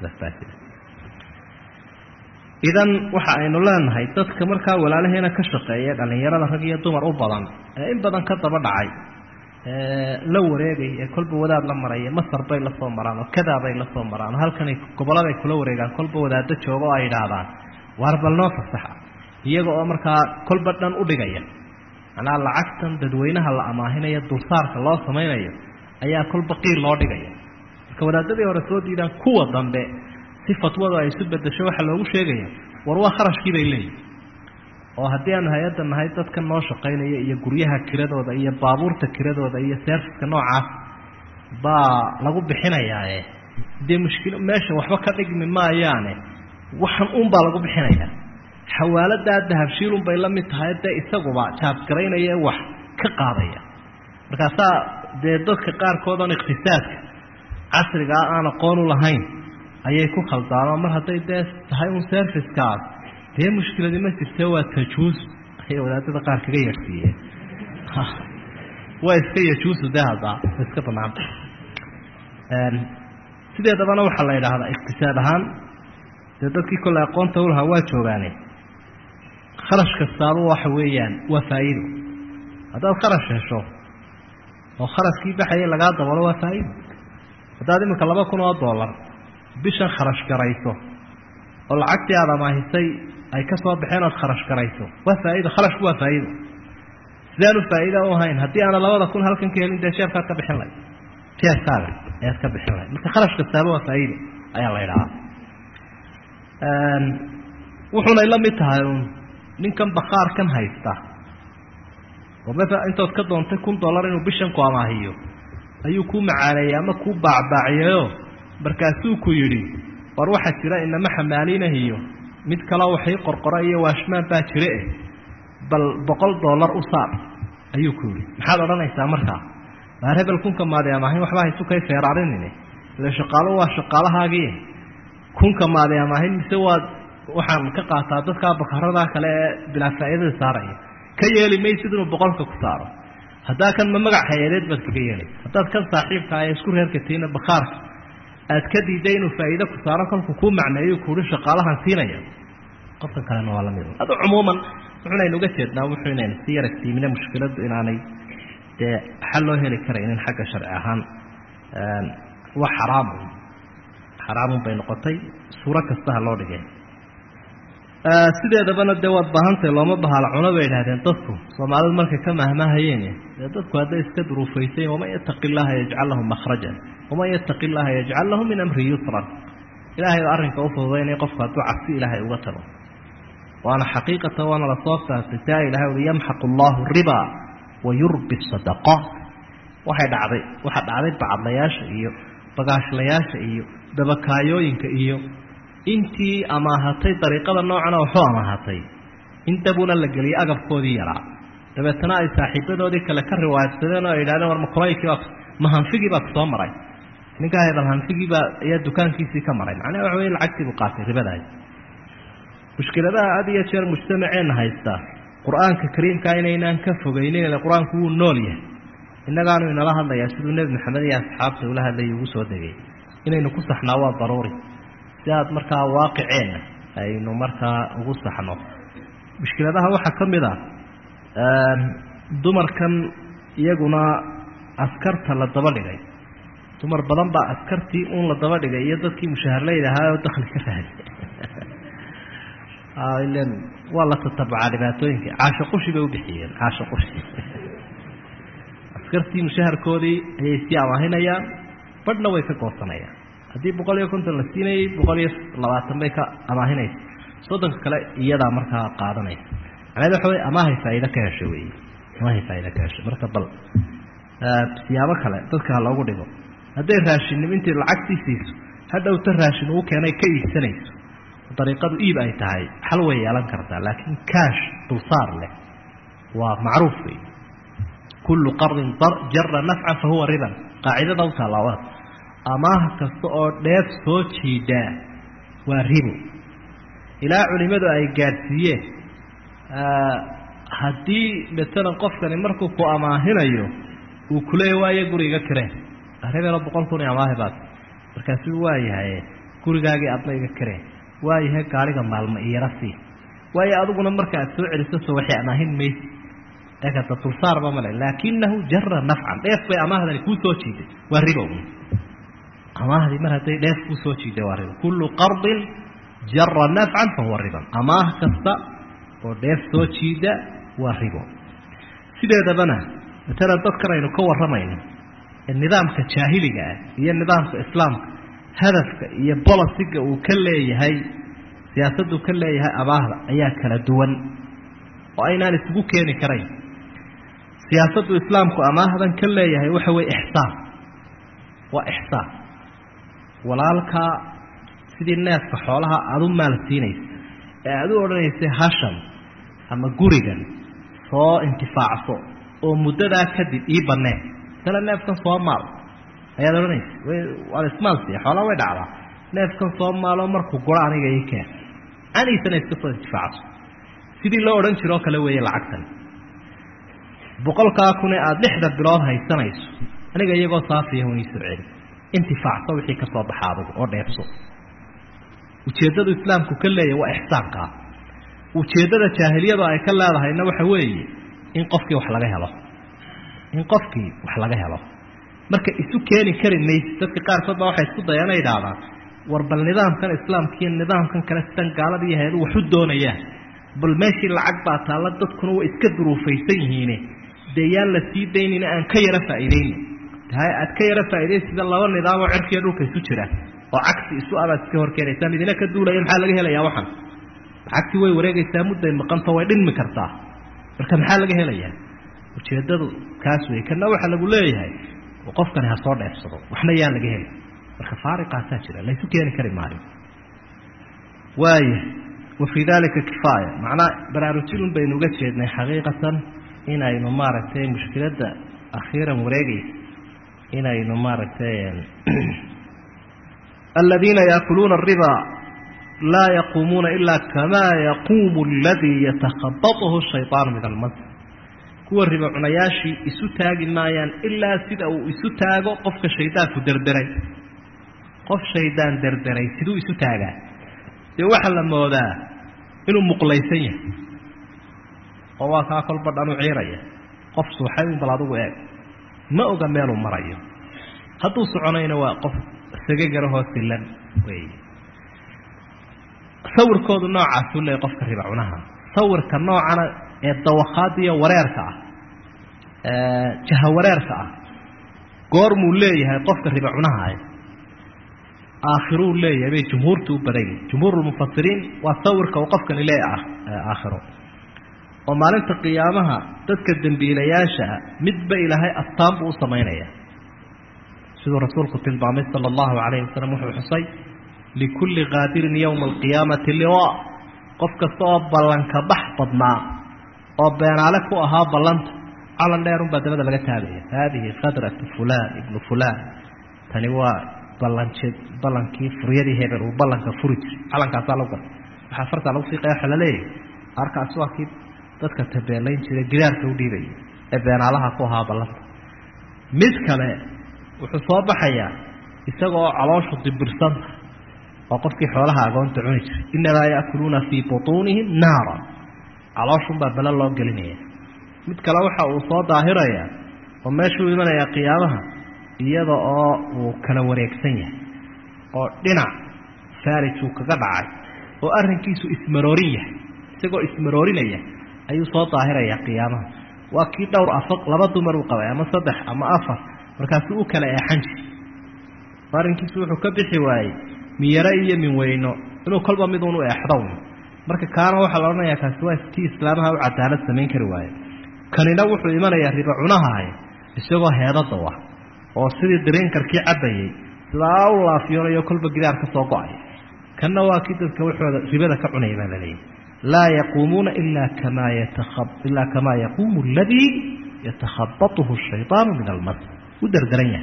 idan waxa aynu leenahay dadka markaa walaalaheena ka shaqeeya dhalinyarada rag iyo dumar u badan ee in badan ka daba dhacay la wareegay ee kolba wadaad la maray Masar bay la soo maraan oo kada bay la soo maraan halkan ay gobolada ay kula wareegaan kolba wadaad joogo ay yiraahdaan war bal noo fasaxa iyaga oo markaa kolba dhan u dhigaya ana lacagtan dadweynaha la amaahinayo dulsaarka loo sameeyo ayaa kolba qiil loo dhigaya marka wadaadadii hore soo diidaan kuwa dambe si fatwada ay isu bedesho waxa loogu sheegaya war waa kharashkii bay leeyihiin oo haddii aan hay'adda nahay dadka noo shaqaynaya iyo guryaha kiradooda iyo baabuurta kiradooda iyo serviceka noocaas baa lagu bixinayaa dee mushkil meesha waxba ka dhigmi maayaane waxan baa lagu bixinayaa xawaalada dahabshiil bay la mid tahay isaguba jaab gareynaya wax ka qaadaya markaas dee dadka qaarkood oo iqtisaadka casriga aan aqoon u lahayn ayay ku khaldaan mar haday tahay servicekaas dee mushkilada ma jirto waa tajuus ay wadaadada qaar kaga yeersiiyeen waa iska yajuus dahada iska banaan sideedaba waxa la yiraahdaa iqtisaad ahaan dadkii kale aqoonta u lahaa waa joogaane kharash kastaaba waxa weeyaan waa faa'iido hadaad kharash hesho oo kharashkii baxay laga dabalo waa faa'iido hadaad imika $2,000 bishan kharash garayso oo lacagtii aad amaahisay ay ka soo baxeen oo kharash garayso waa faa'iido kharashku waa faa'iido sidaan faa'iido oo hayn hadii aan 2,000 halkan ka helin sheerka ka bixin lahayd jeerkaaga aad ka bixin lahayd marka kharash kastaaba waa faa'iido ayaa la yiraahdaa wuxuuna la mid tahay ninkan baqaar kan haysta ومثلا أنت تكدون تكون دولار إنه بيشن قاماهيو أيو كوم عليه أما كوم بعبعيه بركاسوكو يري وروح الشراء إنما حمالين هيو متكلا وحي قرقرية واشمان باشرئه بل بقول دولار أصاب أيو كوري محال أرانا يستعمرها هذا الكون كما ذا ما هي وحباه يسوق يفير علينا لشقاله وشقالها جيه كون كما ذا ما هي سوى وحن كقاطع تذكر بخارة كلا بلا فائدة صارية كيالي ما يصيرون بقولك كثار هذا كان ممرع حيالات بس كيالي هذا كان صاحب كاي يذكر هالكتير بخار أتكدي دين فائدة كثار كان حكومة معناه يكون شقالها سينيا قصة كلام ولا ميرو هذا عموما نحن نوجدنا ونحن نسير كثير من المشكلات إننا حلوا هذه الكرين حق شرعها وحرام بين قطي سورة كستها الله رجال سيدة دبنا الدواب بهانته لما بها العنب إلى هذين تصفوا ومع الملك كما ما هيني تصفوا هذا يستدروا فيسين وما يتقي الله يجعل لهم مخرجا وما يتقي الله يجعل لهم من أمره يسرا إلهي أرنك أوفو ذين يقفها تعفي إلهي وتره وأنا حقيقة وأنا لصوفها تتاعي إلهي يمحق الله الربا ويربي الصدقات واحد عضي بعض لياش إيو بقاش لياش إيو دبكايوينك إيو intii amaahatay dariiqada noocan oo xoo amaahatay inta buuna la galiyay agabkoodii yaraa dabeetana ay saaxiibadoodii kale ka riwaayadsadeen oo ay yiraahdeen war ma hanfigi baa soo maray ninka haydan hanfigi baa ayaa dukaankiisii ka maray macnaheedu waxa weeye lacagtii uu qaatay ribada mushkilada aad iyo jeer mujtamaceena haysta quraanka kariimka inaynaan ka fogeynin ee quraanku uu nool yahay innagaanu inala hadlayaa sidoo nabi maxamed iyo asxaabta uu la hadlayay ugu soo degay inaynu ku saxnaa waa daruuri sidaad markaa waaqiceenna aynu markaa ugu saxno mushkiladaha waxaa ka mid ah dumarkan iyaguna askarta la daba dhigay dumar badan baa askartii uun la daba dhigay iyo dadkii mushaharleyda ahaa oo dakhli ka raadiyay ilan waa la tatabacaa dhibaatooyinka caasho qushi bay u bixiyeen caasho qushi askartii mushaharkoodii ayay sii amaahinayaan badhna way ka goosanayaan haddii 150 la siinay 120 bay ka amaahinaysa soddonka kale iyada markaa qaadanaysa anaga waxa weey amaahay faa'iido ka hesho weey amaahay faa'iido ka hesho marka bal siyaabo kale dadka loogu dhigo haday raashin intii lacagtiisa hadhow ta raashin uu keenay ka iibsanayso dariiqadu iib ay tahay xal way yeelan kartaa laakiin kaash dulsaar leh waa macruuf weey kullu qardin jarra naf'an fa huwa riba qaacidada u talaawad amaah kasta oo dheef soo jiida waa ribo ilaa culimadu ay gaarsiiyeen haddii midna qofkani markuu ku amaahinayo uu kuleeyahay guriga kireen reebelo 100,000 amaahe baad markaas uu waayahay gurigaagi aadna iga kireen waayahay gaariga maalmo iyarasi waayahay aduguna marka aad soo celiso soo wixii amaahin meey ee ka tulsaar ba male laakinahu jarra naf'an dheef bay amaahdan ku soo jiiday waa ribo amaahdi mar haday dheef ku soo jiiday waa ribo kullu qardin jarra naf'an fa huwa riba amaah kasta oo dheef soo jiida waa ribo sideedabana tara dadkaraynu ka waramayno nidaamka jaahiliga iyo nidaamka islaamka hadafka iyo policy-ga uu ka leeyahay siyaasaddu ka leeyahay abaahda ayaa kala duwan oo aynaan isugu keeni karayn siyaasaddu islaamku amaahdan ka leeyahay waxa way ihsaan waa ihsaan walaalka sidii neefka xoolaha aad u maal siinayso ee aad u odhanaysay hasham ama gurigan soo intifaacso oo muddada kadib ii banee sala neefkan soo maal ayaad odhanaysay waa ismaalsi xoolaha way dhacdaa neefkan soo maalo markuu gura aniga ii keen aniisana iska soo intifaacso sidii loo odhan jiro kale weeye lacagtan 100,000 aad 6 bilood haysanayso aniga iyagoo saafiya uu soo celi intifaacso wixii ka soo baxaado oo dheefso ujeedada islaamku ka leeyahay waa ihsaanka ujeedada jaahiliyadu ay ka leedahayna waxa weeye in qofkii wax laga helo marka isu keeni karinay dadka qaar kood waxay isku dayaan idaadan war bal nidaamkan islaamka iyo nidaamkan kale sidan gaalada iyo hay'adu wax u doonayaan bal meeshii lacag baa taala dadkuna way iska duruufaysan yihiin deeyaan la sii deynina aan ka yara faa'iideyn aad ka yara faa'iideysida laba nidaam oo cirkiga dhulka isu jira oo cagsi isu abaad iska horkeenaysa midina ka duulay maxaa laga helayaa waxan cagsi way wareegaysaa muddo maqanta way dhinmi kartaa marka maxaa laga helayaa ujeedadu kaas way kana waxa lagu leeyahay qofkan ha soo dheersado waxna yaan laga helin marka faariqaasa jira la isu keeni kari maayo waaye وفي ذلك كفاية معناه براروتين بينوجا جدنا حقيقة إن أي نمارتين مشكلة أخيرا مريجي إن أي نمارتين الذين يأكلون الربا لا يقومون إلا كما يقوم الذي يتخبطه الشيطان من المس هو الربا عنياشي إسوتاج مايان إلا سيد أو إسوتاج قف الشيطان كدردري قف شيطان دردري سيدو إسوتاجه يوحل الموضع إنه مقليسية هو كأكل بدأنا عيرية قف صحيح بلادو إيه ما أجمله مريء هدو صعنين واقف سججره سلم وي صور كود النوع عسول يقف كربعونها صور كالنوع على الدوخاتية وريركة جهوريركة قرم ليه يقف كربعونها آخرون ليه يبي جمهورته بدين جمهور المفسرين وصور كوقف كان ليه آخره وما لنت قيامها تتكدم بإلياشا مدب إلهي الطامب وصمينية سيد الرسول قتل بعمد صلى الله عليه وسلم وحو حصي لكل غادر يوم القيامة اللواء قفك الصواب بلنك بحفظنا وبين عليك وأها بلنت على النار بعد ماذا لقيت هذه خدرة فلان ابن فلان تنوى بلنكي فريدي هبل وبلنك فرج علنك أصالوك حفرت على وثيقة يا حلالي أركع سواكي dadka tabeelayn jiray gidaarka u dhiibay ee beenaalaha ku haabalan mid kale wuxuu soo baxayaa isagoo calooshu dibirsan oo qofkii xoolaha agoonta cuni jiray inna ya'kuluna fi butunihim naara calooshu baa bala loo gelinaya mid kale waxa uu soo daahiraya oo meeshuu imanaya qiyaamaha iyada oo uu kala wareegsan yahay oo dhinac faaritu kaga dhacay oo arrinkiisu ismaroorin yahay isagoo ismaroorinaya ayuu soo daahiraya qiyaamaha waa kii dhowr afaq laba dumar uu qabay ama saddex ama afar markaasuu u kala eexanji arrinkiisu wuxuu ka bixi waayey miyara iyo min weyno inuu kolba mid uun u eexdo marka kaana waxaa la odhanayaa kaasi waa kii islaamaha u cadaalad samayn kari waaye kanina wuxuu imanayaa riba cunahaay isagoo heedada ah oo sidii dareenkarkii cabayay sidaa u laafiyoonayo kolba gidaar ka soo go-ay kanna waa kii dadka wuxooda ribada ka cunaya baa laleeyahy لا يقومون إلا كما يقوم الذي يتخبطه الشيطان من المس ودردرية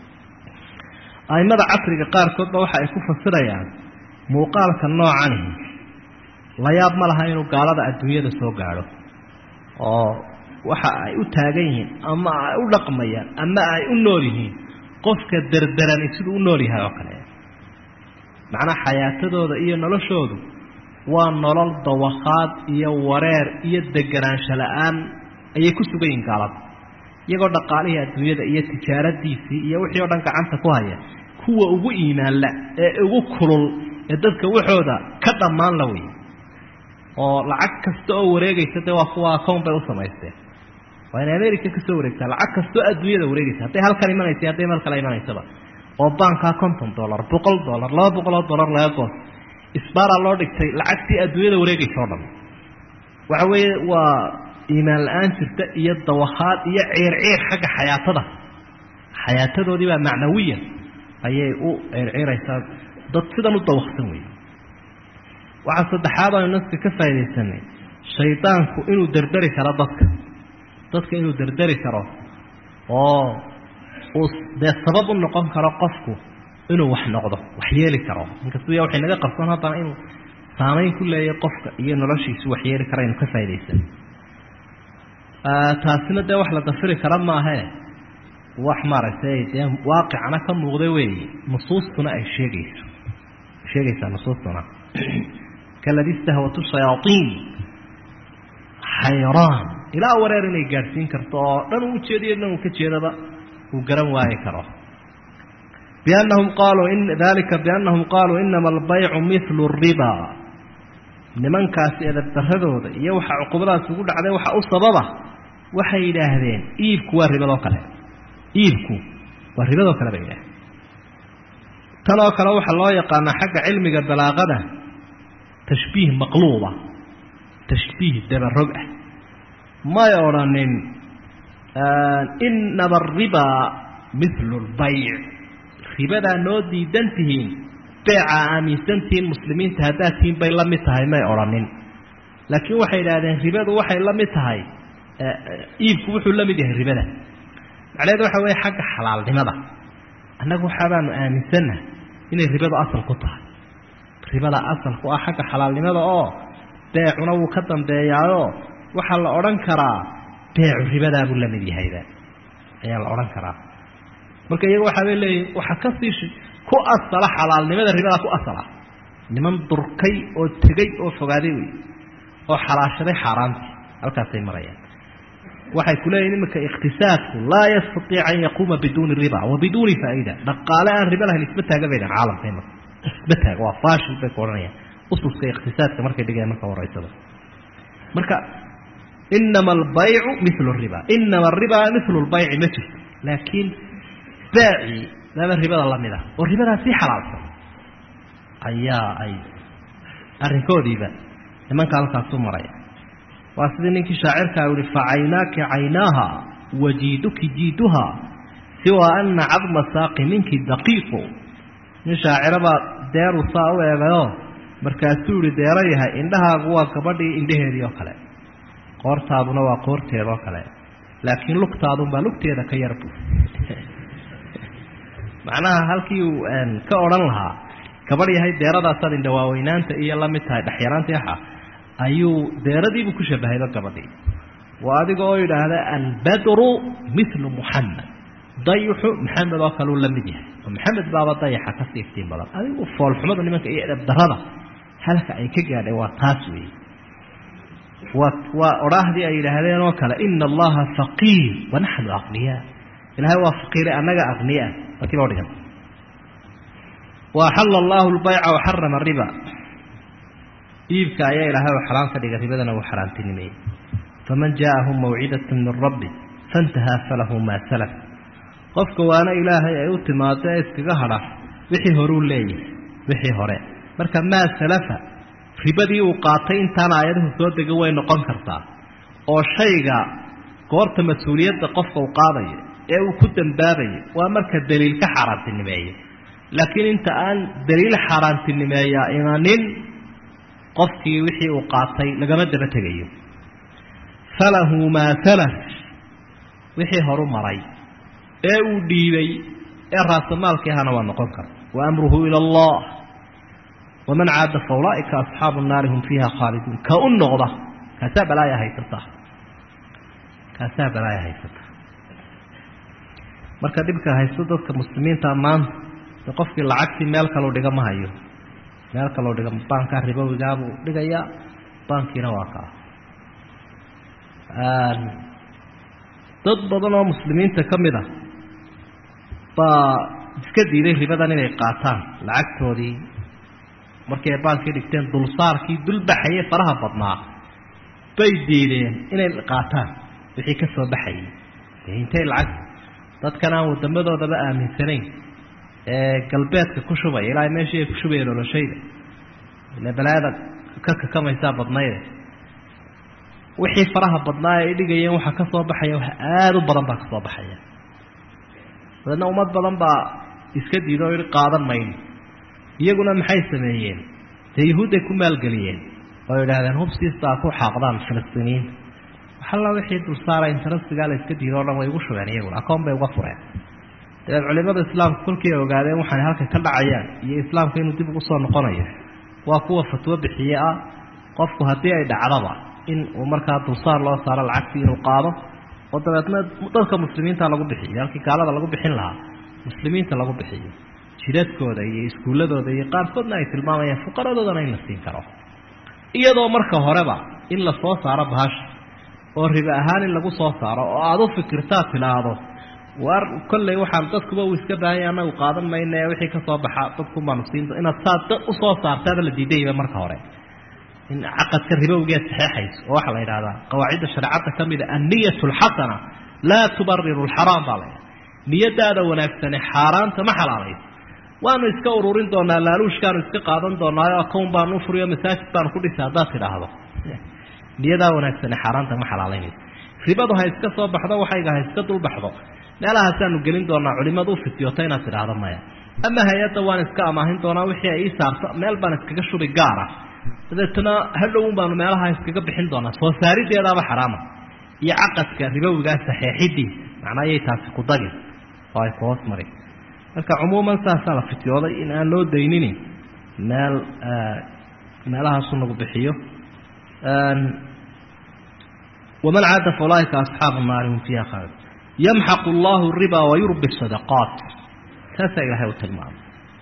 أي ماذا عصرك قال كتب وحا يكون فسريان موقالك النوع عنه لا يابم لها إنه قال هذا الدنيا ده سوق عاره وحا يتاقين أما أولقميان أما أنوريهين قفك الدردران يسدوا أنوريها وقليا معنى حياته ده إيه نلشوده ونرى الضوخات إيا ورير إيا الدقران شلآن أي كسبين قالت يقول دقاليها الدنيا إيا التجارة ديسي إيا وحي ودنك عنك كوهية هو أبو إيمان لا أبو كرل يددك وحودا كدمان لوي ولعك كستو وريقي سدوا أخوها كون بيوصا ما يستيه وإن أمريكا كستو وريقتا لعك كستو الدنيا وريقي هاتي هالكلمة يستيه هاتي هالكلمة يستيه وبانكا $50 $100 لا $100 لا يقول isbaara loo dhigtay lacagtii adduunyada wareegayso dhan waxa weeye waa iimaan la'aan jirta iyo dawaxaad iyo ciir xagga xayaatadoodii baa macnawiyan ayay u ciiraysaa dad sidan u dawaqsan weeye waxa saddexaad oo naska ka faa'iideysanay shaytaanku inuu dardari karo dadka inuu dardari karo oo uu sabab u noqon karo qofku inuu wax noqdo wax yeeli karo inkastoo waxay naga qarsoon hadana inuu saameyn ku leeyahay qofka iyo noloshiisa wax yeeli karo inuu ka faa'iideysan taasina de wax la dafiri kara ma aha wax maaragtay dee waaqicna ka muuqday weeye nusuustuna ay sheegaysaa nusuustuna kaladi istahwatu shayaatiin xayraan ilaa wareer inay gaadhsiin karto oo dhan u jeediyo dhan uu ka jeedaba uu garan waayi karo بأنهم قالوا إنما البيع مثل الربا لمن كاسي إذا اتخذوا يوحى عقوبات تقول عليه وحى أصبابه وحى إلهذين إيبكوا والربا وكله إيبكوا والربا وكله بإله تلاك روح الله يقان حق علمك البلاغة تشبيه مقلوبة تشبيه دب الرقع ما يورانين إنما الربا مثل البيع ربا نودي دنتهين بيع آميسنتين مسلمين تهداتين بي لمتهاي ما يعرنين لكن وحي لهذين ربا وحي لمتهاي إيبك وحي لمده الربا على هذا وحي حق حلال لماذا أنه حبان آميسنه إن الربا أصل قطع ربا أصل قطع حق حلال لماذا بيعنا وكتن بيعه وحل أوران كرا بيع الربا أبو لمدي هيدا أيها الأوران كرا marka iyagu waxa ay leeyihiin waxa ka sii ku asala xalaalnimada ribada ku asala niman durkay oo tagay oo fogaaday oo xalaashaday xaraamti halkaas ay marayaan waxay ku leeyihiin marka iqtisaadku la yastati an yaquma bidun riba wa bidun fa'ida dhaqaale aan riba lahayn isma taaga bayna caalamka isma taaga waa faashil bay qoranayaan ususka iqtisaadka markay dhigayaan marka horeysada marka inma al-bay'u mithlu ar-riba inma ar-riba mithlu al-bay' majlis laakin باعي لا الربا الله مده والربا في حلال اي الركودي با لمن قال كاسو مريا واسدينك شاعرك يقول فعيناك عيناها وجيدك جيدها سوى ان عظم ساق منك دقيق شاعر با دير وصاو ايغو markaasuu deerayahay indhahaagu waa gabadhii indhaheedii oo kale qoortaaduna waa qoorteeda oo kale laakiin lugtaadu baa lugteeda ka yar buu macnaha halkii uu ka oran lahaa gabadh yahay deeradaas aad indhawaaweynaanta iyo la mid tahay dhaxyaraanta yaha ayuu deeradiibu ku shabahay gabadhii waa adiga oo yiraahda al-badru mithlu muhammad dayuhu muhammad oo kale la mid yahay muhammad baaba dayaxa ka siiftiin badan adigu foolxumada nimanka iyo edeb darada halka ay ka gaadhay waa taas weey waa oraahdii ay yiraahdeen oo kale inna allaha faqir wa nahnu aghniya ilahay waa faqir anaga aghniya لكن أوريهم وحل الله البيع وحرم الربا إيبك يا إلهي وحرام كدغ ربنا وحرام تنمي فمن جاءه موعدة من ربه فانتهى فله ما سلف قفك وانا إلهي أيوت ما تأسك هرا وحي هرو لي وحي هرا مركا ما سلف ربدي وقاطين تانا يده سود جوا نقن كرتا أو شيء قرت مسؤولية قفك وقاضي ee ku dambaabay waa marka daliil ka xaraantinimeeyo laakiin inta aan daliil xaraantinimeeyo inaanin qofkii wixii uu qaatay laga daba tagayo falahu ma salaf wixii horu maray ee uu dhiibay ee raasamaalkii hana waa noqon kara wa amruhu ila Allah ومن عاد فاولئك اصحاب النار هم فيها خالدون كأن نقضه كسب لا يهيفته كسب لا يهيفته marka dibka haysto dadka muslimiinta maanta qofkii lacagtii meel kale u dhiga ma hayo meel kale u dhiga banka ribowiga buu dhigaya bankiina waa ka dad badan oo muslimiinta kamid ah ba iska diiday ribadan inay qaataan lacagtoodii markay banki dhigteen dulsaarkii dulbaxay faraha badnaa bay diideen inay qaataan wixii ka soo baxay intay lacag dadkana wadamadoodaba aaminsanayn ee galbeedka ku shubay ilaa meeshii ku shubay noloshayda ila balaada ka kamaysa badnayd wixii faraha badnaa ay dhigayeen waxa ka soo baxaya wax aad u badan baa ka soo baxaya wadana umad badan baa iska diido in qaadan mayn iyaguna maxay sameeyeen yahuuday ku maalgeliyeen oo yiraahdeen hubsiista ku xaqdaan Falastiiniin حلا وحيد وصار انترست قال اسكدي لو way ugu shubeen iyaguna akoon bay uga fureen dad culimada islaamka kulkii ogaadeen waxaan halka ka dhacayaan iyo islaamka inuu dib ugu soo noqonayo waa kuwa fatwa bixiya qofku hadii ay dhacdaba in uu markaa dulsaar loo saaro lacagtii inuu qaado oo dabeedna dadka muslimiinta lagu bixiyo halkii gaalada lagu bixin lahaa muslimiinta lagu bixiyo jiradkooda iyo iskuuladooda iyo qaarkoodna ay tilmaamayaan fuqaradoodana in la siin karo iyadoo marka horeba in la soo saaro baash oo riba ahaan lagu soo saaro oo aad u fikirtaa tilaado war kullee waxaan dadkuba u iska baahan anagu qaadan maynaa wixii ka soo baxa dadku ma nasiin ina saad u soo saartaa la diiday marka hore in aqadka ribowga saxiixays oo waxa la yiraahdaa qawaacida sharciga kamida an-niyatu al-hasana la tubarriru al-haram bala niyadaada wanaagsan xaraanta ma xalaalay waanu iska ururin doonaa laaluushkaan iska qaadan doonaa akoon baan u furiyo masaajid baan ku dhisaa dad tiraahdo niyada wanaagsan xaraanta ma xalaaleynay ribadu ha iska soo baxdo waxayga ha iska dul baxdo meelahaasaanu gelin doonaa culimadu u fitiyota inaad tidhaahdo maya ama hay-adda waan iska amaahin doonaa wixii ay ii saarto meel baan iskaga shubi gaara dabeetana hadhowun baanu meelaha iskaga bixin doonaa soo saarideedaaba xaraama iyo caqadka ribowigaa saxeexidiisa macnaa ayay taasi ku dagin oo ay ku hoos marin marka cumuuman saasaa la fitiyooday in aan loo daynini meelahaasu nagu bixiyo waman caada faulaaika asxaabu naari hum fiiha khaalid yamxaqu allahu riba wayurbi sadaqaat taasaa ilaahay u tilmaamay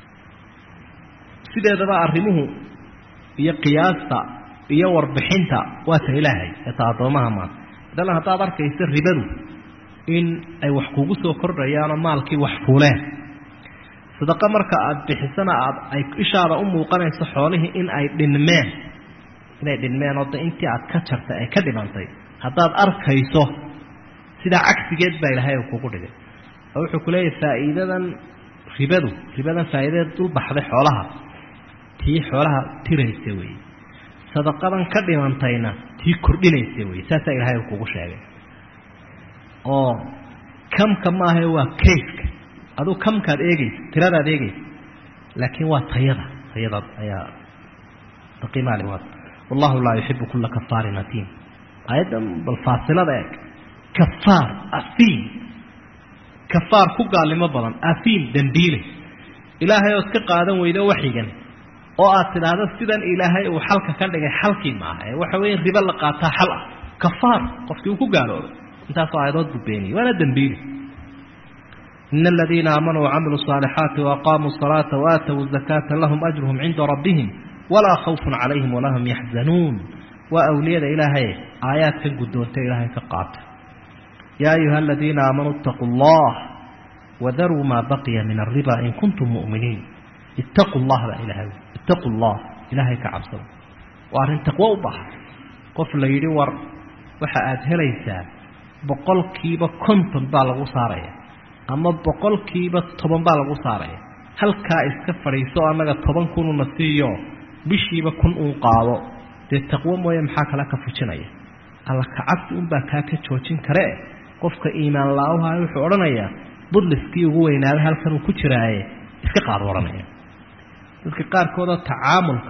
sideedaba arrimuhu iyo qiyaasta iyo warbixinta waa ta ilaahay ee ta addoomaha maanta idan haddaad arkaysa ribadu in ay wax kugu soo kordhayaanoo maalkii wax fuuleen sadaqa marka aad bixisana ay ishaada u muuqanayso xoolihii inay dhinmeen oo de intii aad ka jartay ay ka dhimantay haddaad arkayso sidaa cagsigeed baa ilaahay uu kugu dhigay oo wuxuu ku leeyahay faa'iidadan ribadan faa'iidadeed dul baxday xoolaha tii xoolaha tiraysa weeye sadaqadan ka dhimantayna tii kordhinaysa weeye saasaa ilaahay uu kugu sheegay oo kamka maahae waa kayfka aduu kamkaad eegaysa tiradaad eegaysa laakiin waa tayada ayaa qiimaale waa wallahu laa yuxibu kulla kafaarin atiim ayadan bal faasilada eeg kafaar afiim kafaar ku gaalnimo badan afiim dambiile ilaahay ood ka qaadan weydo waxigan oo aad tidhaahdo sidan ilaahay uu xalka ka dhigay xalkii maaha ee waxa weeye ribo la qaataa xal ah kafaar qofkii uu ku gaaloobay intaasoo aayadood buu beeniyey waana dambiile إن الذين آمنوا وعملوا الصالحات وأقاموا الصلاة وآتوا الزكاة لهم أجرهم عند ربهم ولا خوف عليهم ولا هم يحزنون وأولياء إلهي آيات كنقدون إلهي كقاط يا أيها الذين آمنوا اتقوا الله وذروا ما بقي من الربا إن كنتم مؤمنين اتقوا الله إلهي اتقوا الله إلهي كعبصر وأرن تقوى بحر قفل يرور وحاءات هليسا بقل كيبا كنتم بالغو صاريا ama boqolkiiba 10 baa lagu saaray halka iska fariiso anaga 10 kun una siiyo bishiiba kun uu qaado de taqwa mooye maxaa kala ka fujinaya alla ka cabsi un baa ka joojin kare qofka iimaan laawaha wuxuu oranayaa budliskii ugu weynaada halkan uu ku jiraaye iska qaad oranaya dadka qaar kooda tacaamulka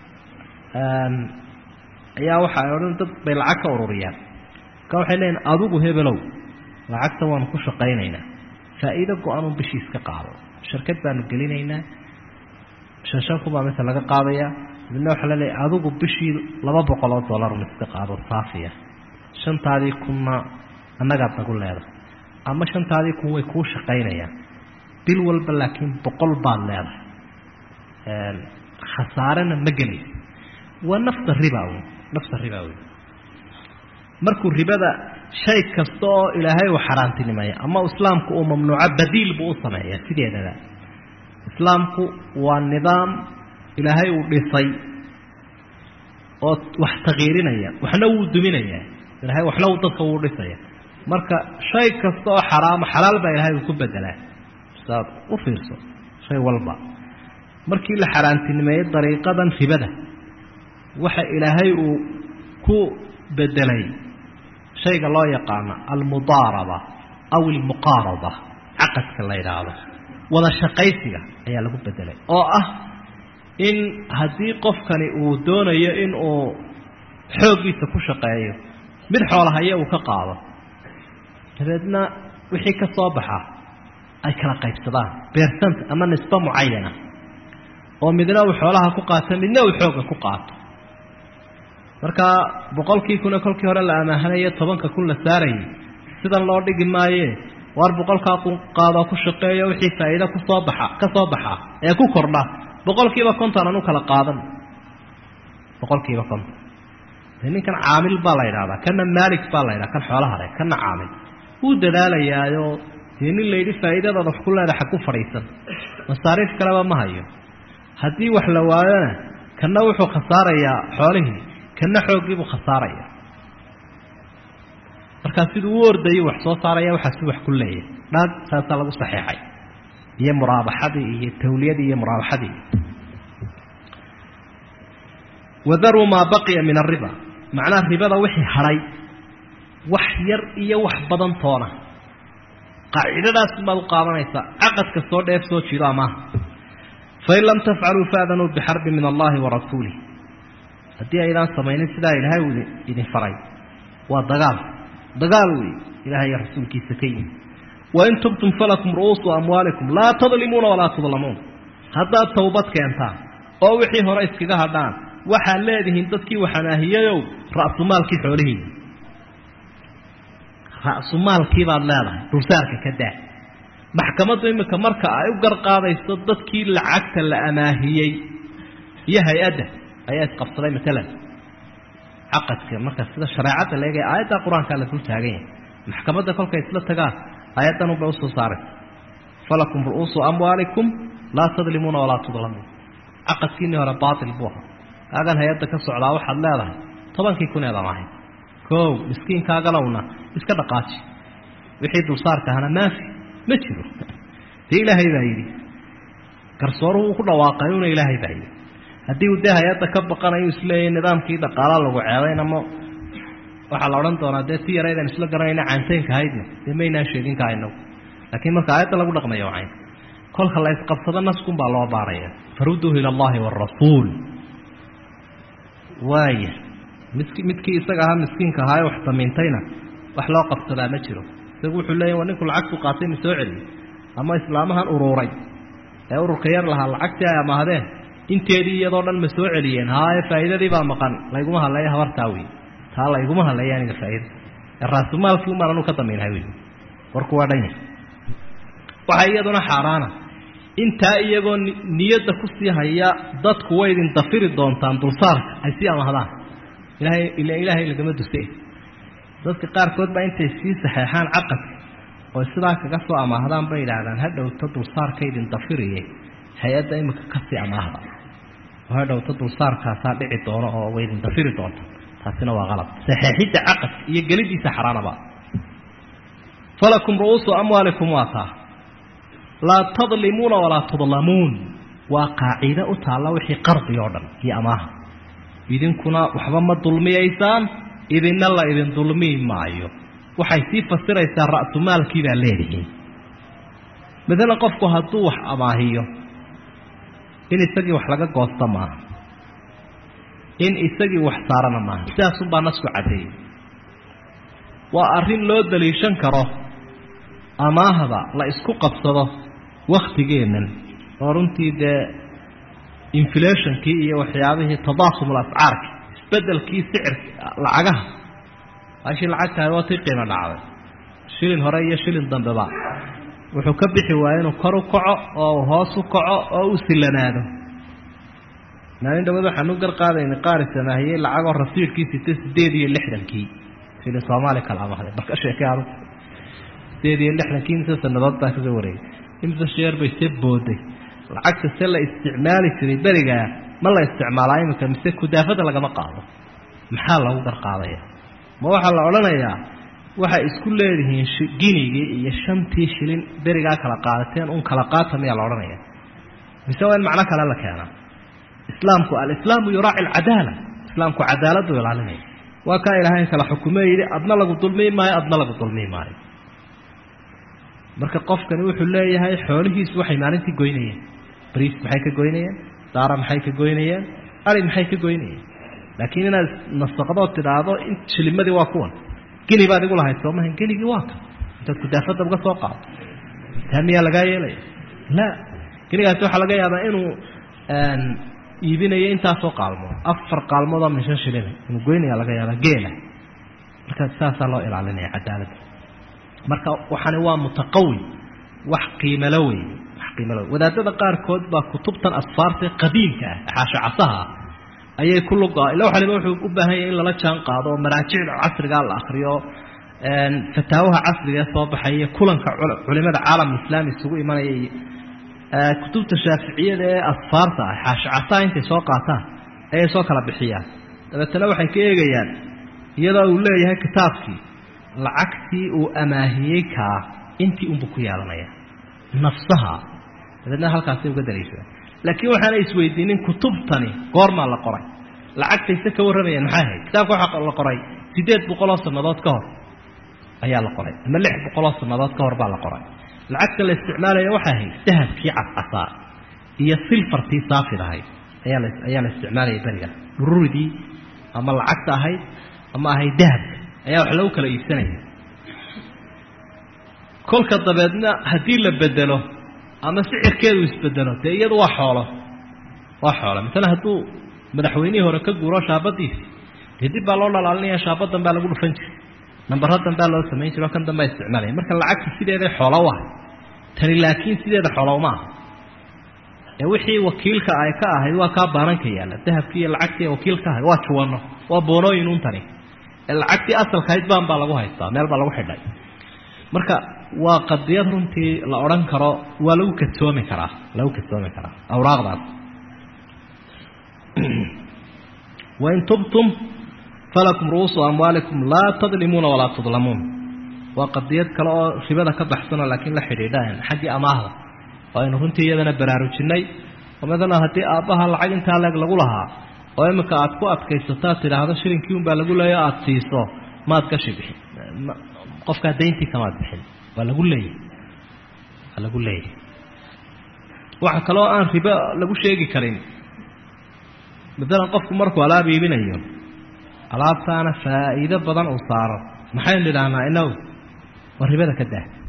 ayaa waxa ay oran dad bay lacag ka ururiyaan ka waxay leeyeen adigu hebelow lacagta waan ku shaqaynaynaa faa'iido go'aan bishiis ka qaado shirkad baan gelinaynaa shashanku baa mesela laga qaadaya midna waxa la leeyahay adigu bishii $200 iska qaado saafiya shantaadii kunna annaga tagu leedahay ama shantaadii kun way ku shaqaynayaan bil walba laakiin 100 baad leedahay khasaarana ma gelayso waa nafta riba markuu ribada shay kasta oo ilaahay uu xaraantinimay ama islaamku uu mamnuuca badiil buu sameeyaa sideedaba islaamku waa nidaam ilaahay uu dhisay oo wax taghiirinaya waxna uu duminaya ilaahay waxna uu dadka uu dhisay marka shay kasta oo xalaal baa ilaahay uu ku bedelaa saad u fiirso shay walba markii la xaraantinimay dariiqadan ribada waxa ilaahay uu ku bedelay شيء الله يقعنا المضاربة أو المقاربة عقد كلا يراده ولا شقيسية هي اللي قد بدله إن هذه قف كان ودون إن أو حوجي تكون شقيه من حولها هي وكقاعدة هذا وحي كصابحة أي كلا قيد صباح بيرسنت أما نسبة معينة ومدنا وحولها كقاسم منا وحوجه كقاعد marka boqolkii kuna kolkii hore la amaahanay 10ka kun la saaray sidan loo dhigi maaye war boqolka kun qaado ku shaqeeyo wixii faa'iido ku soo baxa ee ku kordha boqolkiiba 50 aanu kala qaadan boqolkiiba 50 ninkan caamil baa la yiraahdaa kana maalik baa la yiraahdaa kan xoolaha leh kana caamil uu dadaalayaayo in leeydi faa'iidada wax ku leedahay ku fariisan masaariif kale ma hayo hadii wax la waayana kana wuxuu khasaarayaa xoolihii kana xoogiibu khasaaraya marka sidoo warday wax soo saaraya waxa subax ku leeyahay dad taasa lagu saxiixay iyo muraabaxadii iyo tawliyadii iyo muraabaxadii wadaru ma baqiya min ar-riba macna ribada wixii haray وحير إيا وحبضا طونا قاعدة داس ما القامنيسا عقد كسور ديف سو جيرا ما فإن لم تفعلوا فأذنوا بحرب من الله ورسوله هدي أيضا سمعين سدا إلهي إذن فرعي ودقالوا إلهي رسولك سكين وإن تبتم فلكم رؤوس أموالكم لا تظلمون ولا تظلمون هذا التوبة كأنتا أو وحي هرئيس كذا هدان وحا الذي هندتك وحناهي يوم رأس مالك حوله رأس مالك بعد لا رسالك كذا محكمة إمك مركة أيقر قاضي يصدتك لعكت الأماهيي يهي أده آيات قبصري مثلا عقدك مركة سيدة شريعة اللي يجي آيات القرآن كان لكل تاقين محكمة كلك يسلتك آيات نبعوص صارت فلكم رؤوس أموالكم لا تظلمون ولا تظلمون عقد كيني ولا باطل بوها هذا هيدا كسر على واحد لا له طبعا كيكون هذا معي كو مسكين كاغلونا اسكا دقاتي وحيد صار كهنا ما في مجرو في إلهي بعيدي كرسوره كل واقعون إلهي بعيدي هدي وده هيدا كبقنا يسلي النظام كده قال له وعوين أما وحال أورنتونا ده تيرا إذا نسلا قرينا عن سين كهيدنا دمينا شيئين كاينو لكن ما كايت لا بقول ما يوعين كل خلاص قبضنا نسكن بالله باريا فردوه إلى الله والرسول واي midkii isaga ahaa miskiinka ahaa wax sameeytayna wax loo qabsadaa ma jiro isagu wuxuu leeyahay waa ninku lacag ku qaatay ma soo celiyo ama islaamahan ururay ee ururka yar lahaa lacagtii ay amaadeen inteedii iyadoo dhan ma soo celiyeen haay faa'iidadii baa maqan layguma hadlay habartaawi taa layguma hadlayaan ina faa'iido raasumaalkii uma aanu ka dameenay weey warku waa dhan waxa iyaduna xaraana inta iyagoo niyada ku sii haya dadku way idin dafiri doontaan dulsaarka ay si amahdaan ilaahay lagama dusay dadka qaar kood baa intay sii saxeexaan caqad oo sidaa kaga soo amaahdaan bay ilaahdaan hadhowta dulsaarka idin dafiriyay hay'adda imika ka sii amaahda oo hadhowta dulsaarkaasa dhici doono oo way idin dafiri doonta taasina waa qalad saxeexidda caqad iyo galidiisa xaraanaba falakum ru'uusu amwaalikum waata لا تظلمون ولا تظلمون وقاعدة أتعالى وحي قرض يوردن هي أماها إذن كنا وحبا ما ظلمي أيسان إذن الله إذن ظلمي معيو وحيثي فسر أيسان رأس مال كذا ليه مثلا قفكو هدوح أماهيو إن إستقي وحلقا قوستا معه إن إستقي وحسارنا معه سياسوبا نسكو عدي وأرين لو دليشان كروه أماهذا لا إسكو قبصده وقتينا ورنتي ده inflation كي وحيابه تضخم الأسعار بدل كي سعر العجها عشان العجها هو تقيمة العادة شيلن هرية شيلن ضم ببعض وحكب حوائن وكرو قع أو هاس قع أو سلناده نحن عندما حنقدر قاعدين قارس ما هي العجها الرصيد كي ستسديدي اللحدة كي في الصومالك العام هذا بس أشياء كارو سيدي اللي احنا كينسا سنضطها كزوري امسا الشير بيسيب بودي العكس السلة استعمالي سري برقا ما الله استعمالي مكا مسيكو دافة لغا مقاضة محال اوقر قاضية ما وحا الله علنا يا وحا اسكول ليدهين جيني يشمتي شلين برقا كلا قاضتين كلا قاضتهم يا الله علنا يا مسوى المعنى كلا لك انا الاسلام يراعي العدالة اسلامكو عدالة ويلعلمي وكا إلهين كلا حكومي أدنا لغو ظلمي ماي أدنا لغو ظلمي ماي marka qofkani wuxuu leeyahay xoolihiisu waxay maalintii goynayeen bariis maxay ka goynayeen daara maxay ka goynayeen ari maxay ka goynayeen laakiin inaad nasaqado tiraado in shilimadii waa kuwan geli baad igu lahayd soo maahan geligi waa ka inta ku daafada uga soo qaado tamiya laga yeelay la geligaas waxa laga yaabaa inuu iibinayo inta soo qaalmo afar qaalmood ama 5 shilin inuu goynaya laga yaabaa geela marka saasa loo ilaalinaya cadaalad marka waxana waa mutaqawi wax qiimo lawey wadaadada qaar kood baa kutubtan asfaarta qadiimka ah xaashacasaha ayay kullu ila waxa wuxuu u baahan yahay in la jaan qaado maraajicda casriga la akhriyo fataawaha casriga soo baxay kulanka culimada caalamka islaami isugu imanayay kutubta shaafiiciyada ee asfaarta xaashacasaha intay soo qaataan ay soo kala bixiyaan dabeetana waxay ka eegayaan iyadoo uu leeyahay kitaabkii lacagtii uu amaahiyay ka intii uu ku yeelanaya nafsaha dadna halkaas uga dareysay laakiin waxaan isweydiinin kutubtani goorma la qoray lacagtaysa ka waramayaan maxay ahayd kitaabka waxa la qoray 800 sanadood ka hor ayaa la qoray ama 600 sanadood ka hor baa la qoray lacagta la isticmaalayo waxa ahay dahabkii cadcasa iyo silfartii saafidahay ayaa la isticmaalay bariga ruridii ama lacagta ahay ama ahay dahab ayaa wax lagu kala iibsanaya kolka dabeedna hadii la bedelo ama sicirkeedu isbedelo iyadu waa xoolo مثلا haduu madaxweynaha hore ka guuro shaabadiis dib baa loo dhalaalinaya shaabadan baa lagu dhufan jiray nambaradan baa loo sameeyay jiro kan dambe isticmaalay marka lacagta sideeda xoolo waa tani laakiin sideeda xoolo ma ee wixii wakiilka ay ka ahayd waa ka baaranka yaala dahabkii lacagtii wakiilka ahayd waa juwano waa boonooyin un tani lacagtii asalkayd baa lagu haystaa meel baa lagu xidhay marka waa qadiyad runtii la oran karo waa lagu katoomi karaa awraaqdaas وإن تبتم فلكم رؤوس أموالكم لا تظلمون ولا تظلمون وقضيت كلا شبابك بحثنا لكن لا حريدان حق أماها وإن هنتي يدنا براروجني ومثلا هتي أباها العين تعلق لقولها وإما كأتكو أتكيستات هذا شرين كيوم بلقول يا أتسيسو ما تكشف قفك دينتي كما تحل بلقول لي وحكلوا أن ربا لقول شيء كريم مثلا قفكم مركو على بيبينيو alaabtaana faa'iido badan oo saaro maxay leedahay inuu waribada ka daa